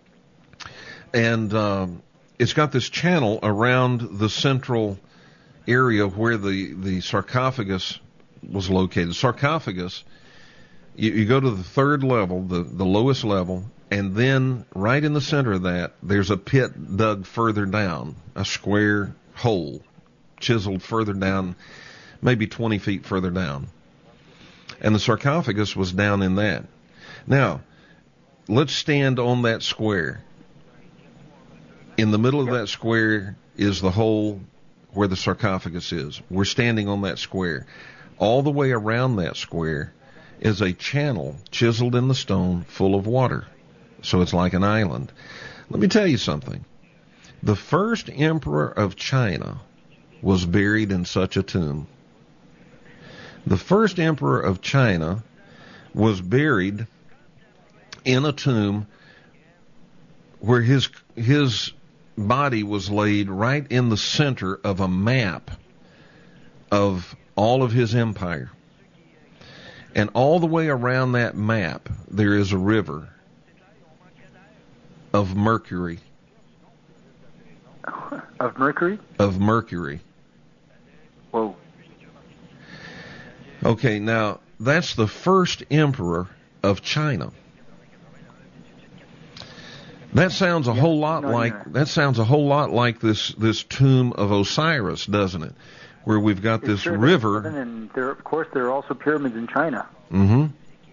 and um, it's got this channel around the central area where the the sarcophagus was located. Sarcophagus. You, you go to the third level, the the lowest level. And then right in the center of that, there's a pit dug further down, a square hole chiseled further down, maybe twenty feet further down. And the sarcophagus was down in that. Now, let's stand on that square. In the middle of that square is the hole where the sarcophagus is. We're standing on that square. All the way around that square is a channel chiseled in the stone full of water. So it's like an island. Let me tell you something. The first emperor of China was buried in such a tomb. The first emperor of China was buried in a tomb where his his body was laid right in the center of a map of all of his empire. And all the way around that map, there is a river of mercury. Of mercury? Of mercury. Whoa. Okay, now, that's the first emperor of China. That sounds a Yeah, whole lot no, like no. that sounds a whole lot like this this tomb of Osiris, doesn't it? Where we've got It this sure does, river. Kevin, and there, of course, there are also pyramids in China. Mm-hmm.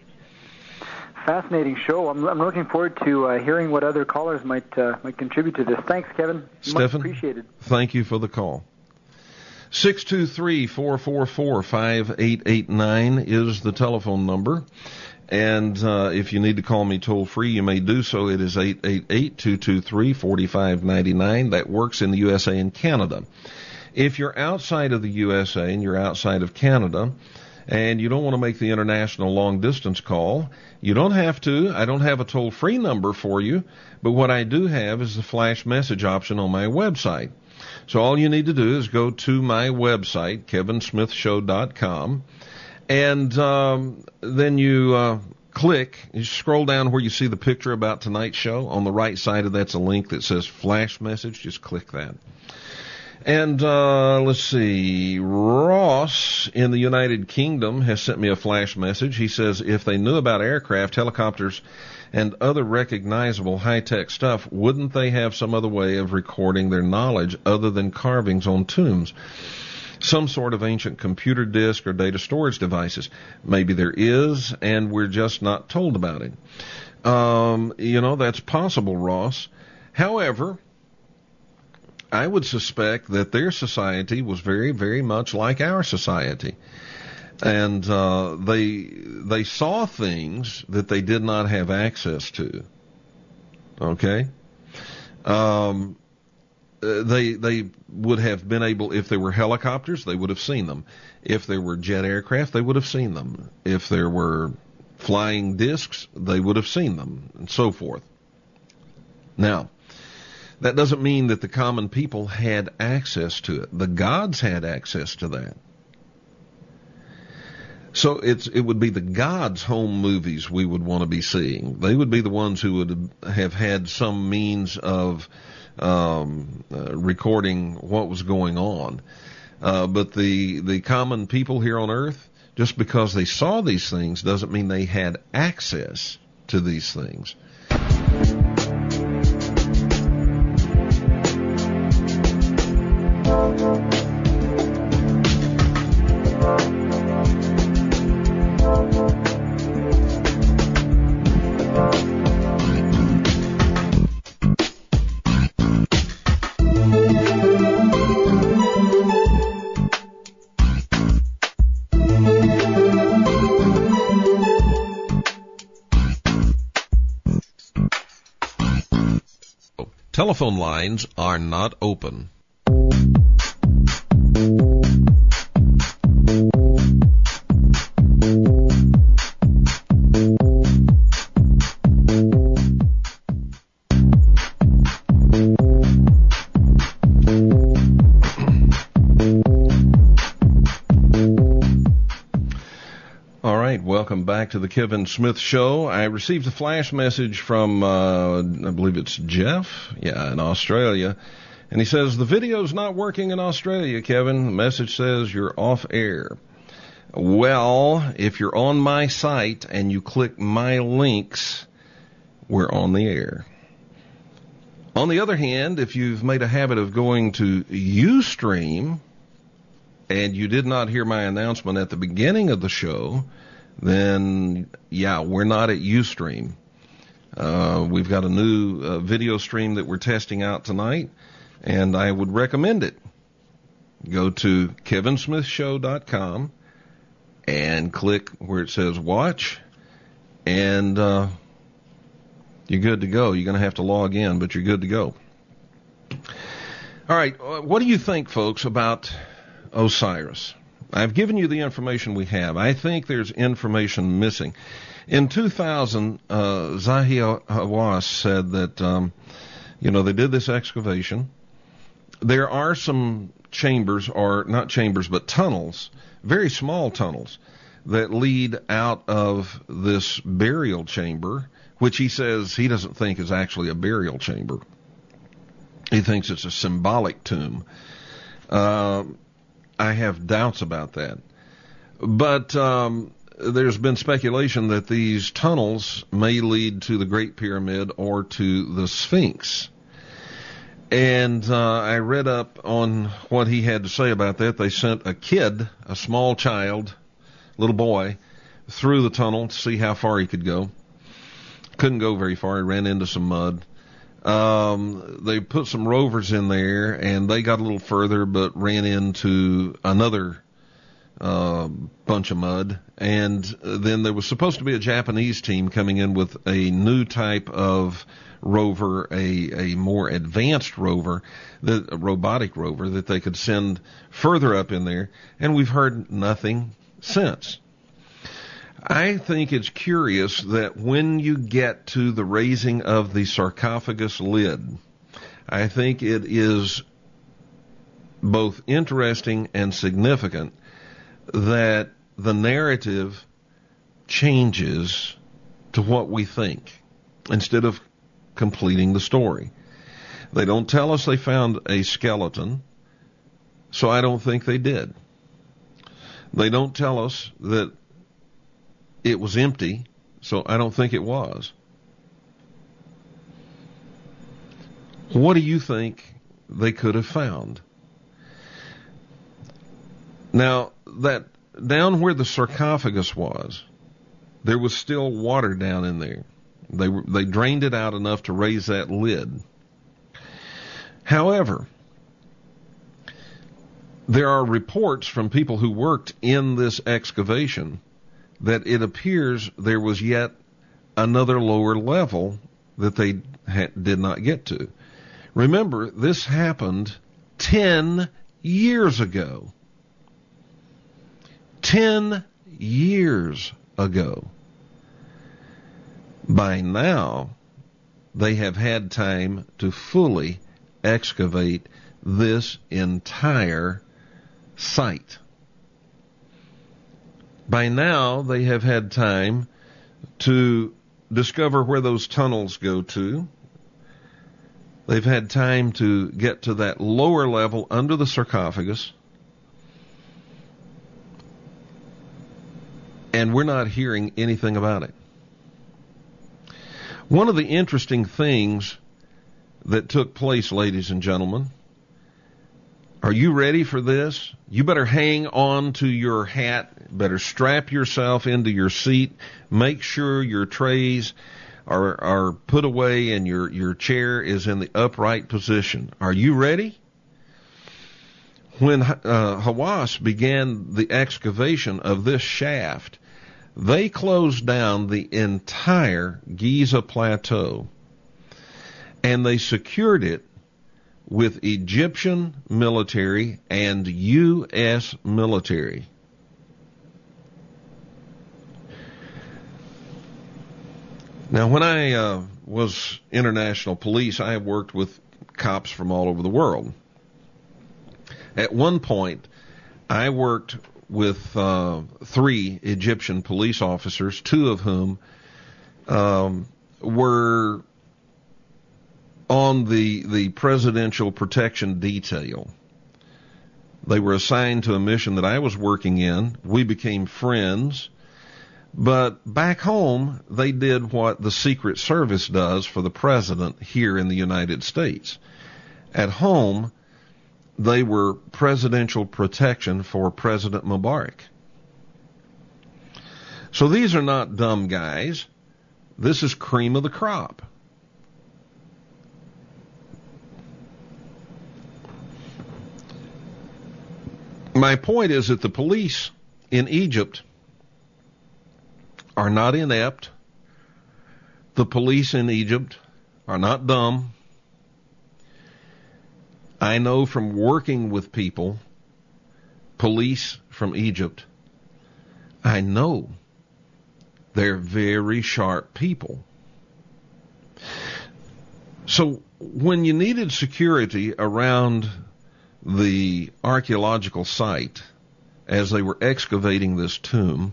Fascinating show. I'm, I'm looking forward to uh, hearing what other callers might uh, might contribute to this. Thanks, Kevin. Much Stephen, appreciated. Thank you for the call. six two three, four four four, five eight eight nine is the telephone number. And uh, if you need to call me toll free, you may do so. It is eight eight eight, two two three, four five nine nine. That works in the U S A and Canada. If you're outside of the U S A and you're outside of Canada, and you don't want to make the international long-distance call, you don't have to. I don't have a toll-free number for you, but what I do have is the flash message option on my website. So all you need to do is go to my website, kevin smith show dot com, and um, then you uh, click, you scroll down where you see the picture about tonight's show. On the right side of that's a link that says flash message. Just click that. And uh, let's see, Ross in the United Kingdom has sent me a flash message. He says if they knew about aircraft, helicopters, and other recognizable high-tech stuff, wouldn't they have some other way of recording their knowledge other than carvings on tombs? Some sort of ancient computer disk or data storage devices. Maybe there is, and we're just not told about it. Um, you know, that's possible, Ross. However, I would suspect that their society was very, very much like our society. And uh, they they saw things that they did not have access to. Okay? Um, they they would have been able, if there were helicopters, they would have seen them. If there were jet aircraft, they would have seen them. If there were flying discs, they would have seen them, and so forth. Now, that doesn't mean that the common people had access to it. The gods had access to that. So it's it would be the gods' home movies we would want to be seeing. They would be the ones who would have had some means of um, uh, recording what was going on. Uh, but the the common people here on Earth, just because they saw these things doesn't mean they had access to these things. Telephone lines are not open. Welcome back to the Kevin Smith Show. I received a flash message from, uh, I believe it's Jeff, yeah, in Australia. And he says, the video's not working in Australia, Kevin. The message says you're off air. Well, if you're on my site and you click my links, we're on the air. On the other hand, if you've made a habit of going to Ustream and you did not hear my announcement at the beginning of the show, then, yeah, we're not at Ustream. Uh, we've got a new uh, video stream that we're testing out tonight, and I would recommend it. Go to kevin smith show dot com and click where it says watch, and uh, you're good to go. You're going to have to log in, but you're good to go. All right, what do you think, folks, about Osiris? I've given you the information we have. I think there's information missing. In two thousand, uh, Zahi Hawass said that, um, you know, they did this excavation. There are some chambers, or not chambers, but tunnels, very small tunnels, that lead out of this burial chamber, which he says he doesn't think is actually a burial chamber. He thinks it's a symbolic tomb. Uh, I have doubts about that. But um, there's been speculation that these tunnels may lead to the Great Pyramid or to the Sphinx. And uh, I read up on what he had to say about that. They sent a kid, a small child, little boy, through the tunnel to see how far he could go. Couldn't go very far. He ran into some mud. Um, they put some rovers in there, and they got a little further, but ran into another uh, bunch of mud. And then there was supposed to be a Japanese team coming in with a new type of rover, a, a more advanced rover, the, a robotic rover that they could send further up in there. And we've heard nothing since. I think it's curious that when you get to the raising of the sarcophagus lid, I think it is both interesting and significant that the narrative changes to what we think instead of completing the story. They don't tell us they found a skeleton, so I don't think they did. They don't tell us that it was empty, so I don't think it was. What do you think they could have found? Now, that down where the sarcophagus was, there was still water down in there. They were, they drained it out enough to raise that lid. However, there are reports from people who worked in this excavation that it appears there was yet another lower level that they ha- did not get to. Remember, this happened ten years ago. Ten years ago. By now, they have had time to fully excavate this entire site. By now, they have had time to discover where those tunnels go to. They've had time to get to that lower level under the sarcophagus. And we're not hearing anything about it. One of the interesting things that took place, ladies and gentlemen, are you ready for this? You better hang on to your hat, better strap yourself into your seat, make sure your trays are, are put away and your, your chair is in the upright position. Are you ready? When uh, Hawass began the excavation of this shaft, they closed down the entire Giza Plateau, and they secured it with Egyptian military and U S military. Now, when I uh, was international police, I worked with cops from all over the world. At one point, I worked with uh, three Egyptian police officers, two of whom um, were on the the Presidential Protection Detail. They were assigned to a mission that I was working in. We became friends. But back home, they did what the Secret Service does for the president here in the United States. At home, they were presidential protection for President Mubarak. So these are not dumb guys. This is cream of the crop. My point is that the police in Egypt are not inept. The police in Egypt are not dumb. I know from working with people, police from Egypt, I know they're very sharp people. So when you needed security around the archaeological site as they were excavating this tomb,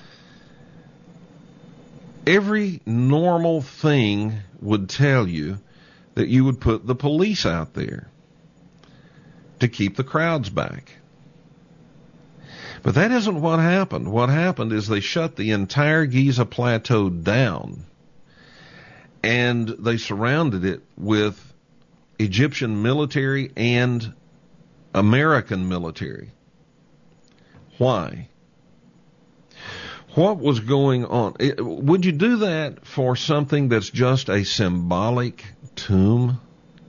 every normal thing would tell you that you would put the police out there to keep the crowds back. But that isn't what happened. What happened is they shut the entire Giza Plateau down, and they surrounded it with Egyptian military and American military. Why? What was going on? It, would you do that for something that's just a symbolic tomb?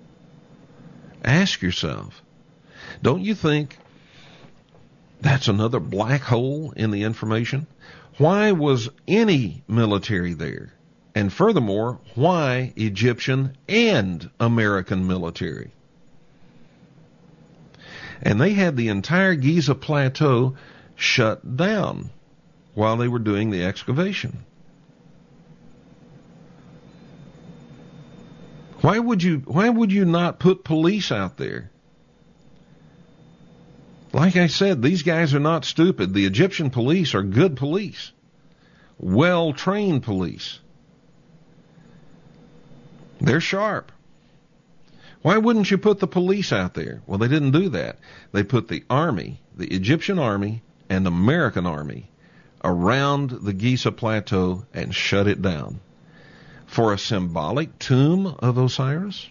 Ask yourself. Don't you think that's another black hole in the information? Why was any military there? And furthermore, why Egyptian and American military? And they had the entire Giza Plateau shut down while they were doing the excavation. Why would you, why would you not put police out there? Like I said, these guys are not stupid. The Egyptian police are good police, well-trained police. They're sharp. Why wouldn't you put the police out there? Well, they didn't do that. They put the army, the Egyptian army and American army, around the Giza Plateau and shut it down for a symbolic tomb of Osiris.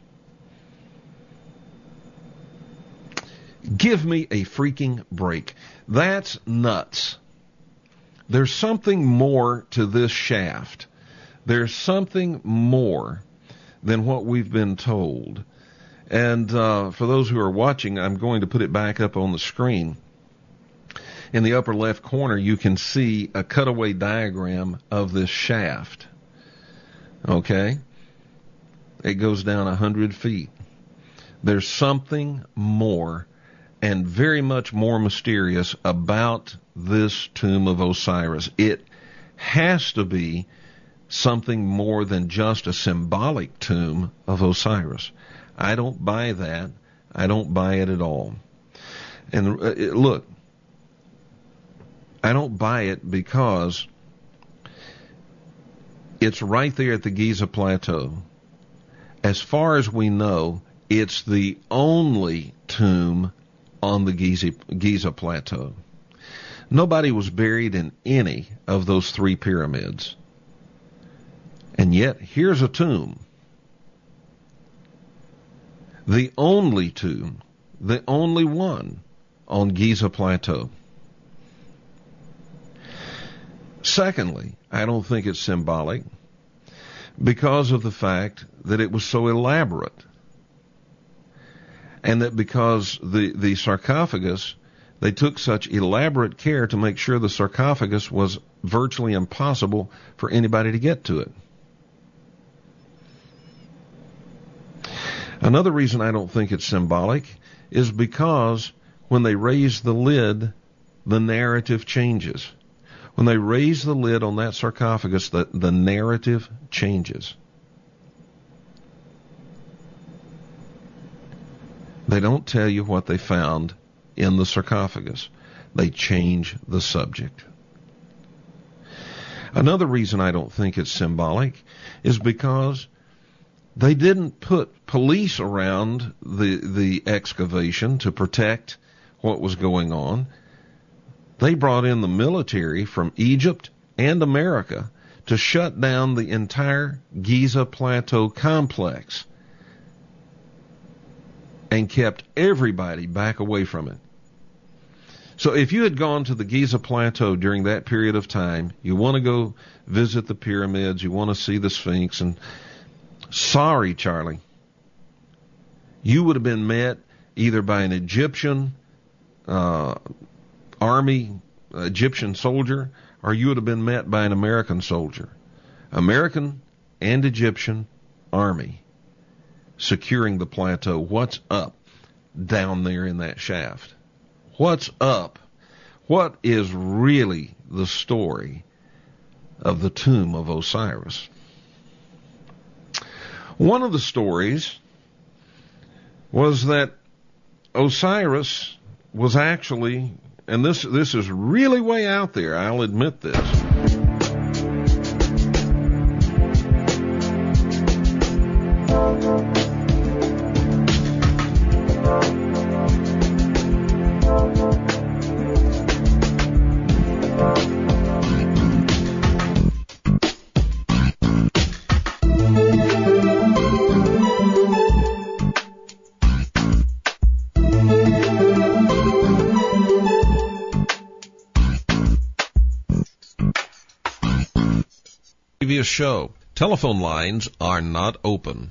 Give me a freaking break. That's nuts. There's something more to this shaft. There's something more than what we've been told. And uh, for those who are watching, I'm going to put it back up on the screen. In the upper left corner, you can see a cutaway diagram of this shaft. Okay? It goes down a hundred feet. There's something more and very much more mysterious about this tomb of Osiris. It has to be something more than just a symbolic tomb of Osiris. I don't buy that. I don't buy it at all. And uh, it, look, I don't buy it because it's right there at the Giza Plateau. As far as we know, it's the only tomb on the Giza, Giza Plateau. Nobody was buried in any of those three pyramids. And yet, here's a tomb. The only tomb, the only one on Giza Plateau. Secondly, I don't think it's symbolic because of the fact that it was so elaborate. And that because the, the sarcophagus, they took such elaborate care to make sure the sarcophagus was virtually impossible for anybody to get to it. Another reason I don't think it's symbolic is because when they raise the lid, the narrative changes. When they raise the lid on that sarcophagus, the, the narrative changes. They don't tell you what they found in the sarcophagus. They change the subject. Another reason I don't think it's symbolic is because they didn't put police around the the excavation to protect what was going on. They brought in the military from Egypt and America to shut down the entire Giza Plateau complex and kept everybody back away from it. So if you had gone to the Giza Plateau during that period of time, you want to go visit the pyramids, you want to see the Sphinx, and sorry, Charlie, you would have been met either by an Egyptian uh, army, Egyptian soldier, or you would have been met by an American soldier. American and Egyptian army securing the plateau. What's up down there in that shaft? What's up? What is really the story of the tomb of Osiris? One of the stories was that Osiris was actually, and this this is really way out there, I'll admit this. previous show. Telephone lines are not open.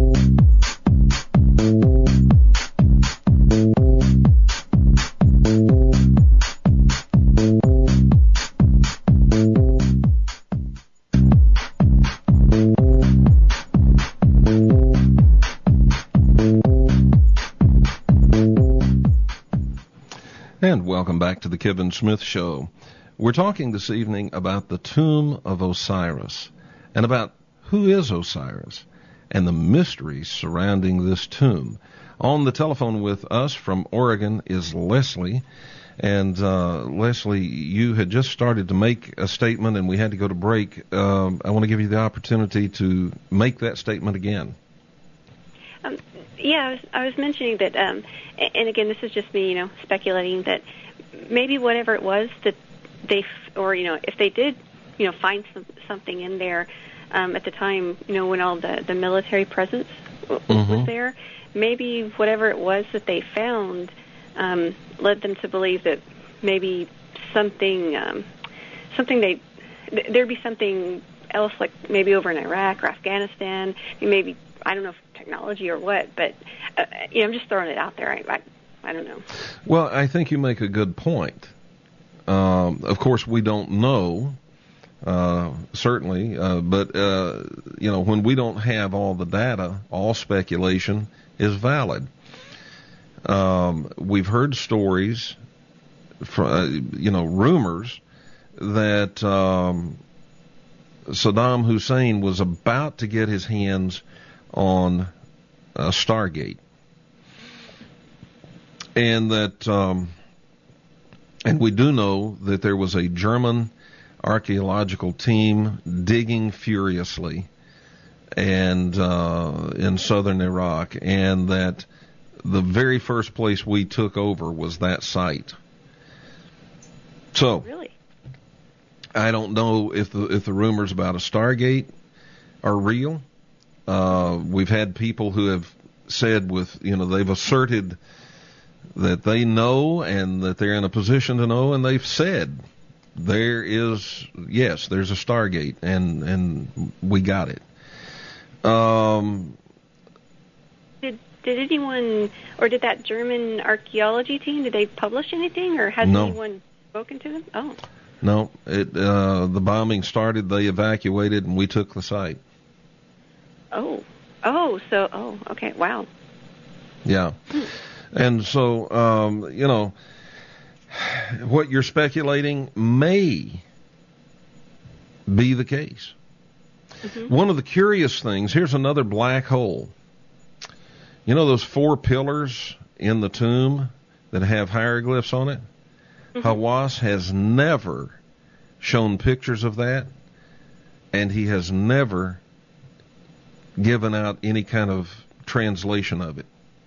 And welcome back to the Kevin Smith Show. We're talking this evening about the tomb of Osiris and about who is Osiris and the mysteries surrounding this tomb. On the telephone with us from Oregon is Leslie. And uh, Leslie, you had just started to make a statement and we had to go to break. Um, I want to give you the opportunity to make that statement again. Um, yeah, I was, I was mentioning that, um, and again, this is just me, you know, speculating that maybe whatever it was that they, or, you know, if they did, you know, find some, something in there um, at the time, you know, when all the, the military presence w- mm-hmm. was there, maybe whatever it was that they found um, led them to believe that maybe something, um, something they, th- there'd be something else, like maybe over in Iraq or Afghanistan, maybe, I don't know if technology or what, but, uh, you know, I'm just throwing it out there. I, I, I don't know. Well, I think you make a good point. Um, of course, we don't know, uh, certainly, uh, but, uh, you know, when we don't have all the data, all speculation is valid. Um, we've heard stories, from, uh, you know, rumors that um, Saddam Hussein was about to get his hands on a Stargate. And that, um, and we do know that there was a German archaeological team digging furiously and uh, in southern Iraq, and that the very first place we took over was that site. So, really, I don't know if the if the rumors about a Stargate are real. Uh, we've had people who have said, with you know, they've asserted that they know and that they're in a position to know, and they've said there is, yes, there's a Stargate, and and we got it. Um, did did anyone, or did that German archaeology team, did they publish anything, or has no. anyone spoken to them? Oh, no. It uh, the bombing started, they evacuated, and we took the site. Oh, oh, so oh, okay, wow. Yeah. Hmm. And so, um, you know, what you're speculating may be the case. Mm-hmm. One of the curious things, here's another black hole. You know those four pillars in the tomb that have hieroglyphs on it? Mm-hmm. Hawass has never shown pictures of that, and he has never given out any kind of translation of it.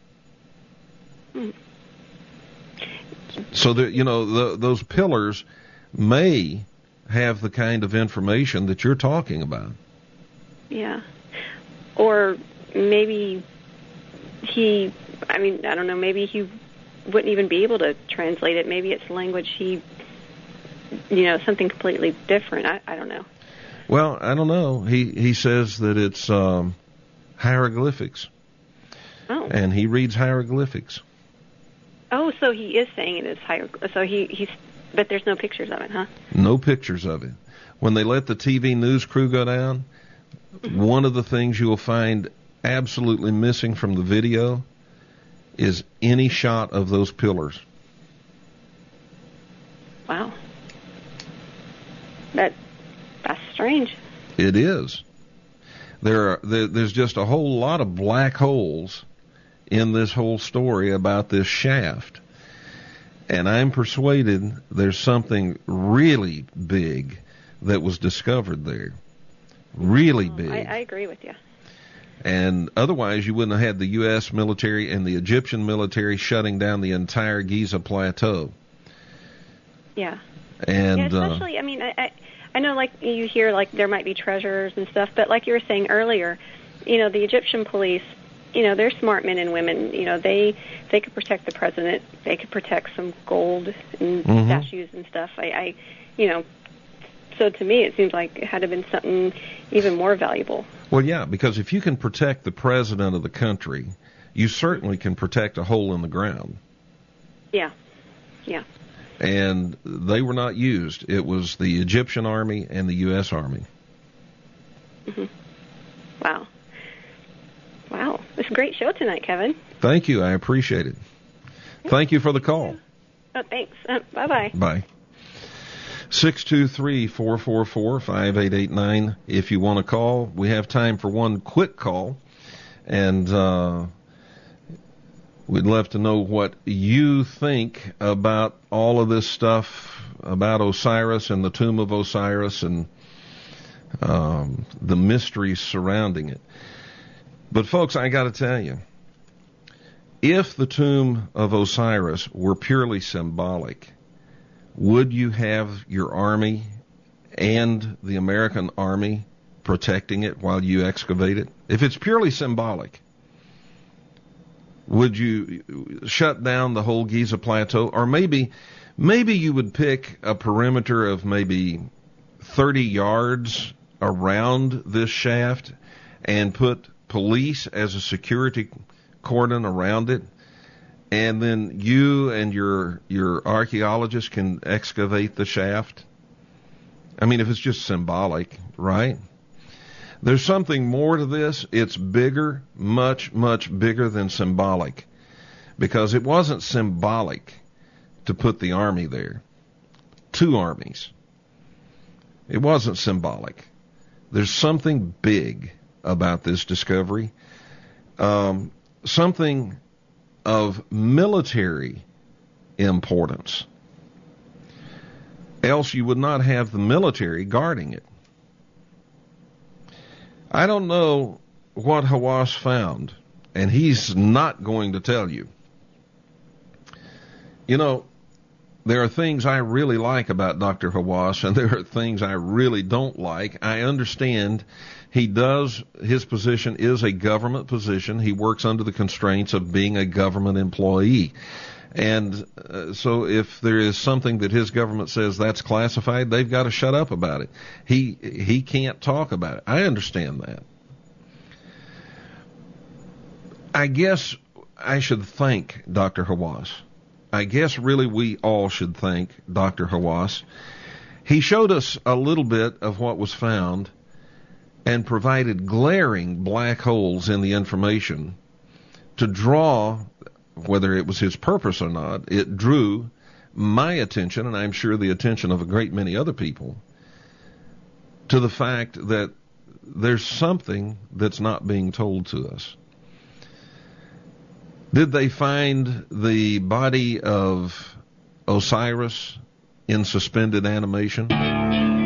So that, you know, the, those pillars may have the kind of information that you're talking about. Yeah. Or maybe he, I mean, I don't know, maybe he wouldn't even be able to translate it. Maybe it's language he, you know, something completely different. I, I don't know. Well, I don't know. He, he says that it's um, hieroglyphics. Oh. And he reads hieroglyphics. Oh, so he is saying it is hieroglyphics. So he, he's, but there's no pictures of it, huh? No pictures of it. When they let the T V news crew go down, mm-hmm. one of the things you will find absolutely missing from the video is any shot of those pillars. Wow. That that's strange. It is. There are there, there's just a whole lot of black holes in this whole story about this shaft. And I'm persuaded there's something really big that was discovered there. Really oh, big. I, I agree with you. And otherwise you wouldn't have had the U S military and the Egyptian military shutting down the entire Giza Plateau. Yeah. And yeah, especially, uh, I mean, I, I, I know, like, you hear, like, there might be treasures and stuff, but like you were saying earlier, you know, the Egyptian police, you know, they're smart men and women. You know, they they could protect the president. They could protect some gold and mm-hmm. statues and stuff. I, I, you know, so to me, it seems like it had to have been something even more valuable. Well, yeah, because if you can protect the president of the country, you certainly can protect a hole in the ground. Yeah, yeah. And they were not used. It was the Egyptian army and the U S Army. Mm-hmm. Wow. Wow. It's a great show tonight, Kevin. Thank you. I appreciate it. Thank you for the call. Oh, thanks. Uh, bye-bye. Bye. six two three, four four four, five eight eight nine if you want to call. We have time for one quick call. And uh, we'd love to know what you think about all of this stuff, about Osiris and the tomb of Osiris and um, the mysteries surrounding it. But, folks, I got to tell you, if the tomb of Osiris were purely symbolic, would you have your army and the American army protecting it while you excavate it? If it's purely symbolic, would you shut down the whole Giza Plateau? Or maybe, maybe you would pick a perimeter of maybe thirty yards around this shaft and put police as a security cordon around it, and then you and your your archaeologists can excavate the shaft. I mean, if it's just symbolic, right? There's something more to this. It's bigger, much, much bigger than symbolic, because it wasn't symbolic to put the army there. Two armies. It wasn't symbolic. There's something big about this discovery. Um, something of military importance. Else you would not have the military guarding it. I don't know what Hawass found, and he's not going to tell you. You know, there are things I really like about Doctor Hawass, and there are things I really don't like. I understand he does, his position is a government position. He works under the constraints of being a government employee. And uh, so if there is something that his government says that's classified, they've got to shut up about it. He he can't talk about it. I understand that. I guess I should thank Doctor Hawass. I guess really we all should thank Doctor Hawass. He showed us a little bit of what was found and provided glaring black holes in the information to draw, whether it was his purpose or not, it drew my attention, and I'm sure the attention of a great many other people, to the fact that there's something that's not being told to us. Did they find the body of Osiris in suspended animation?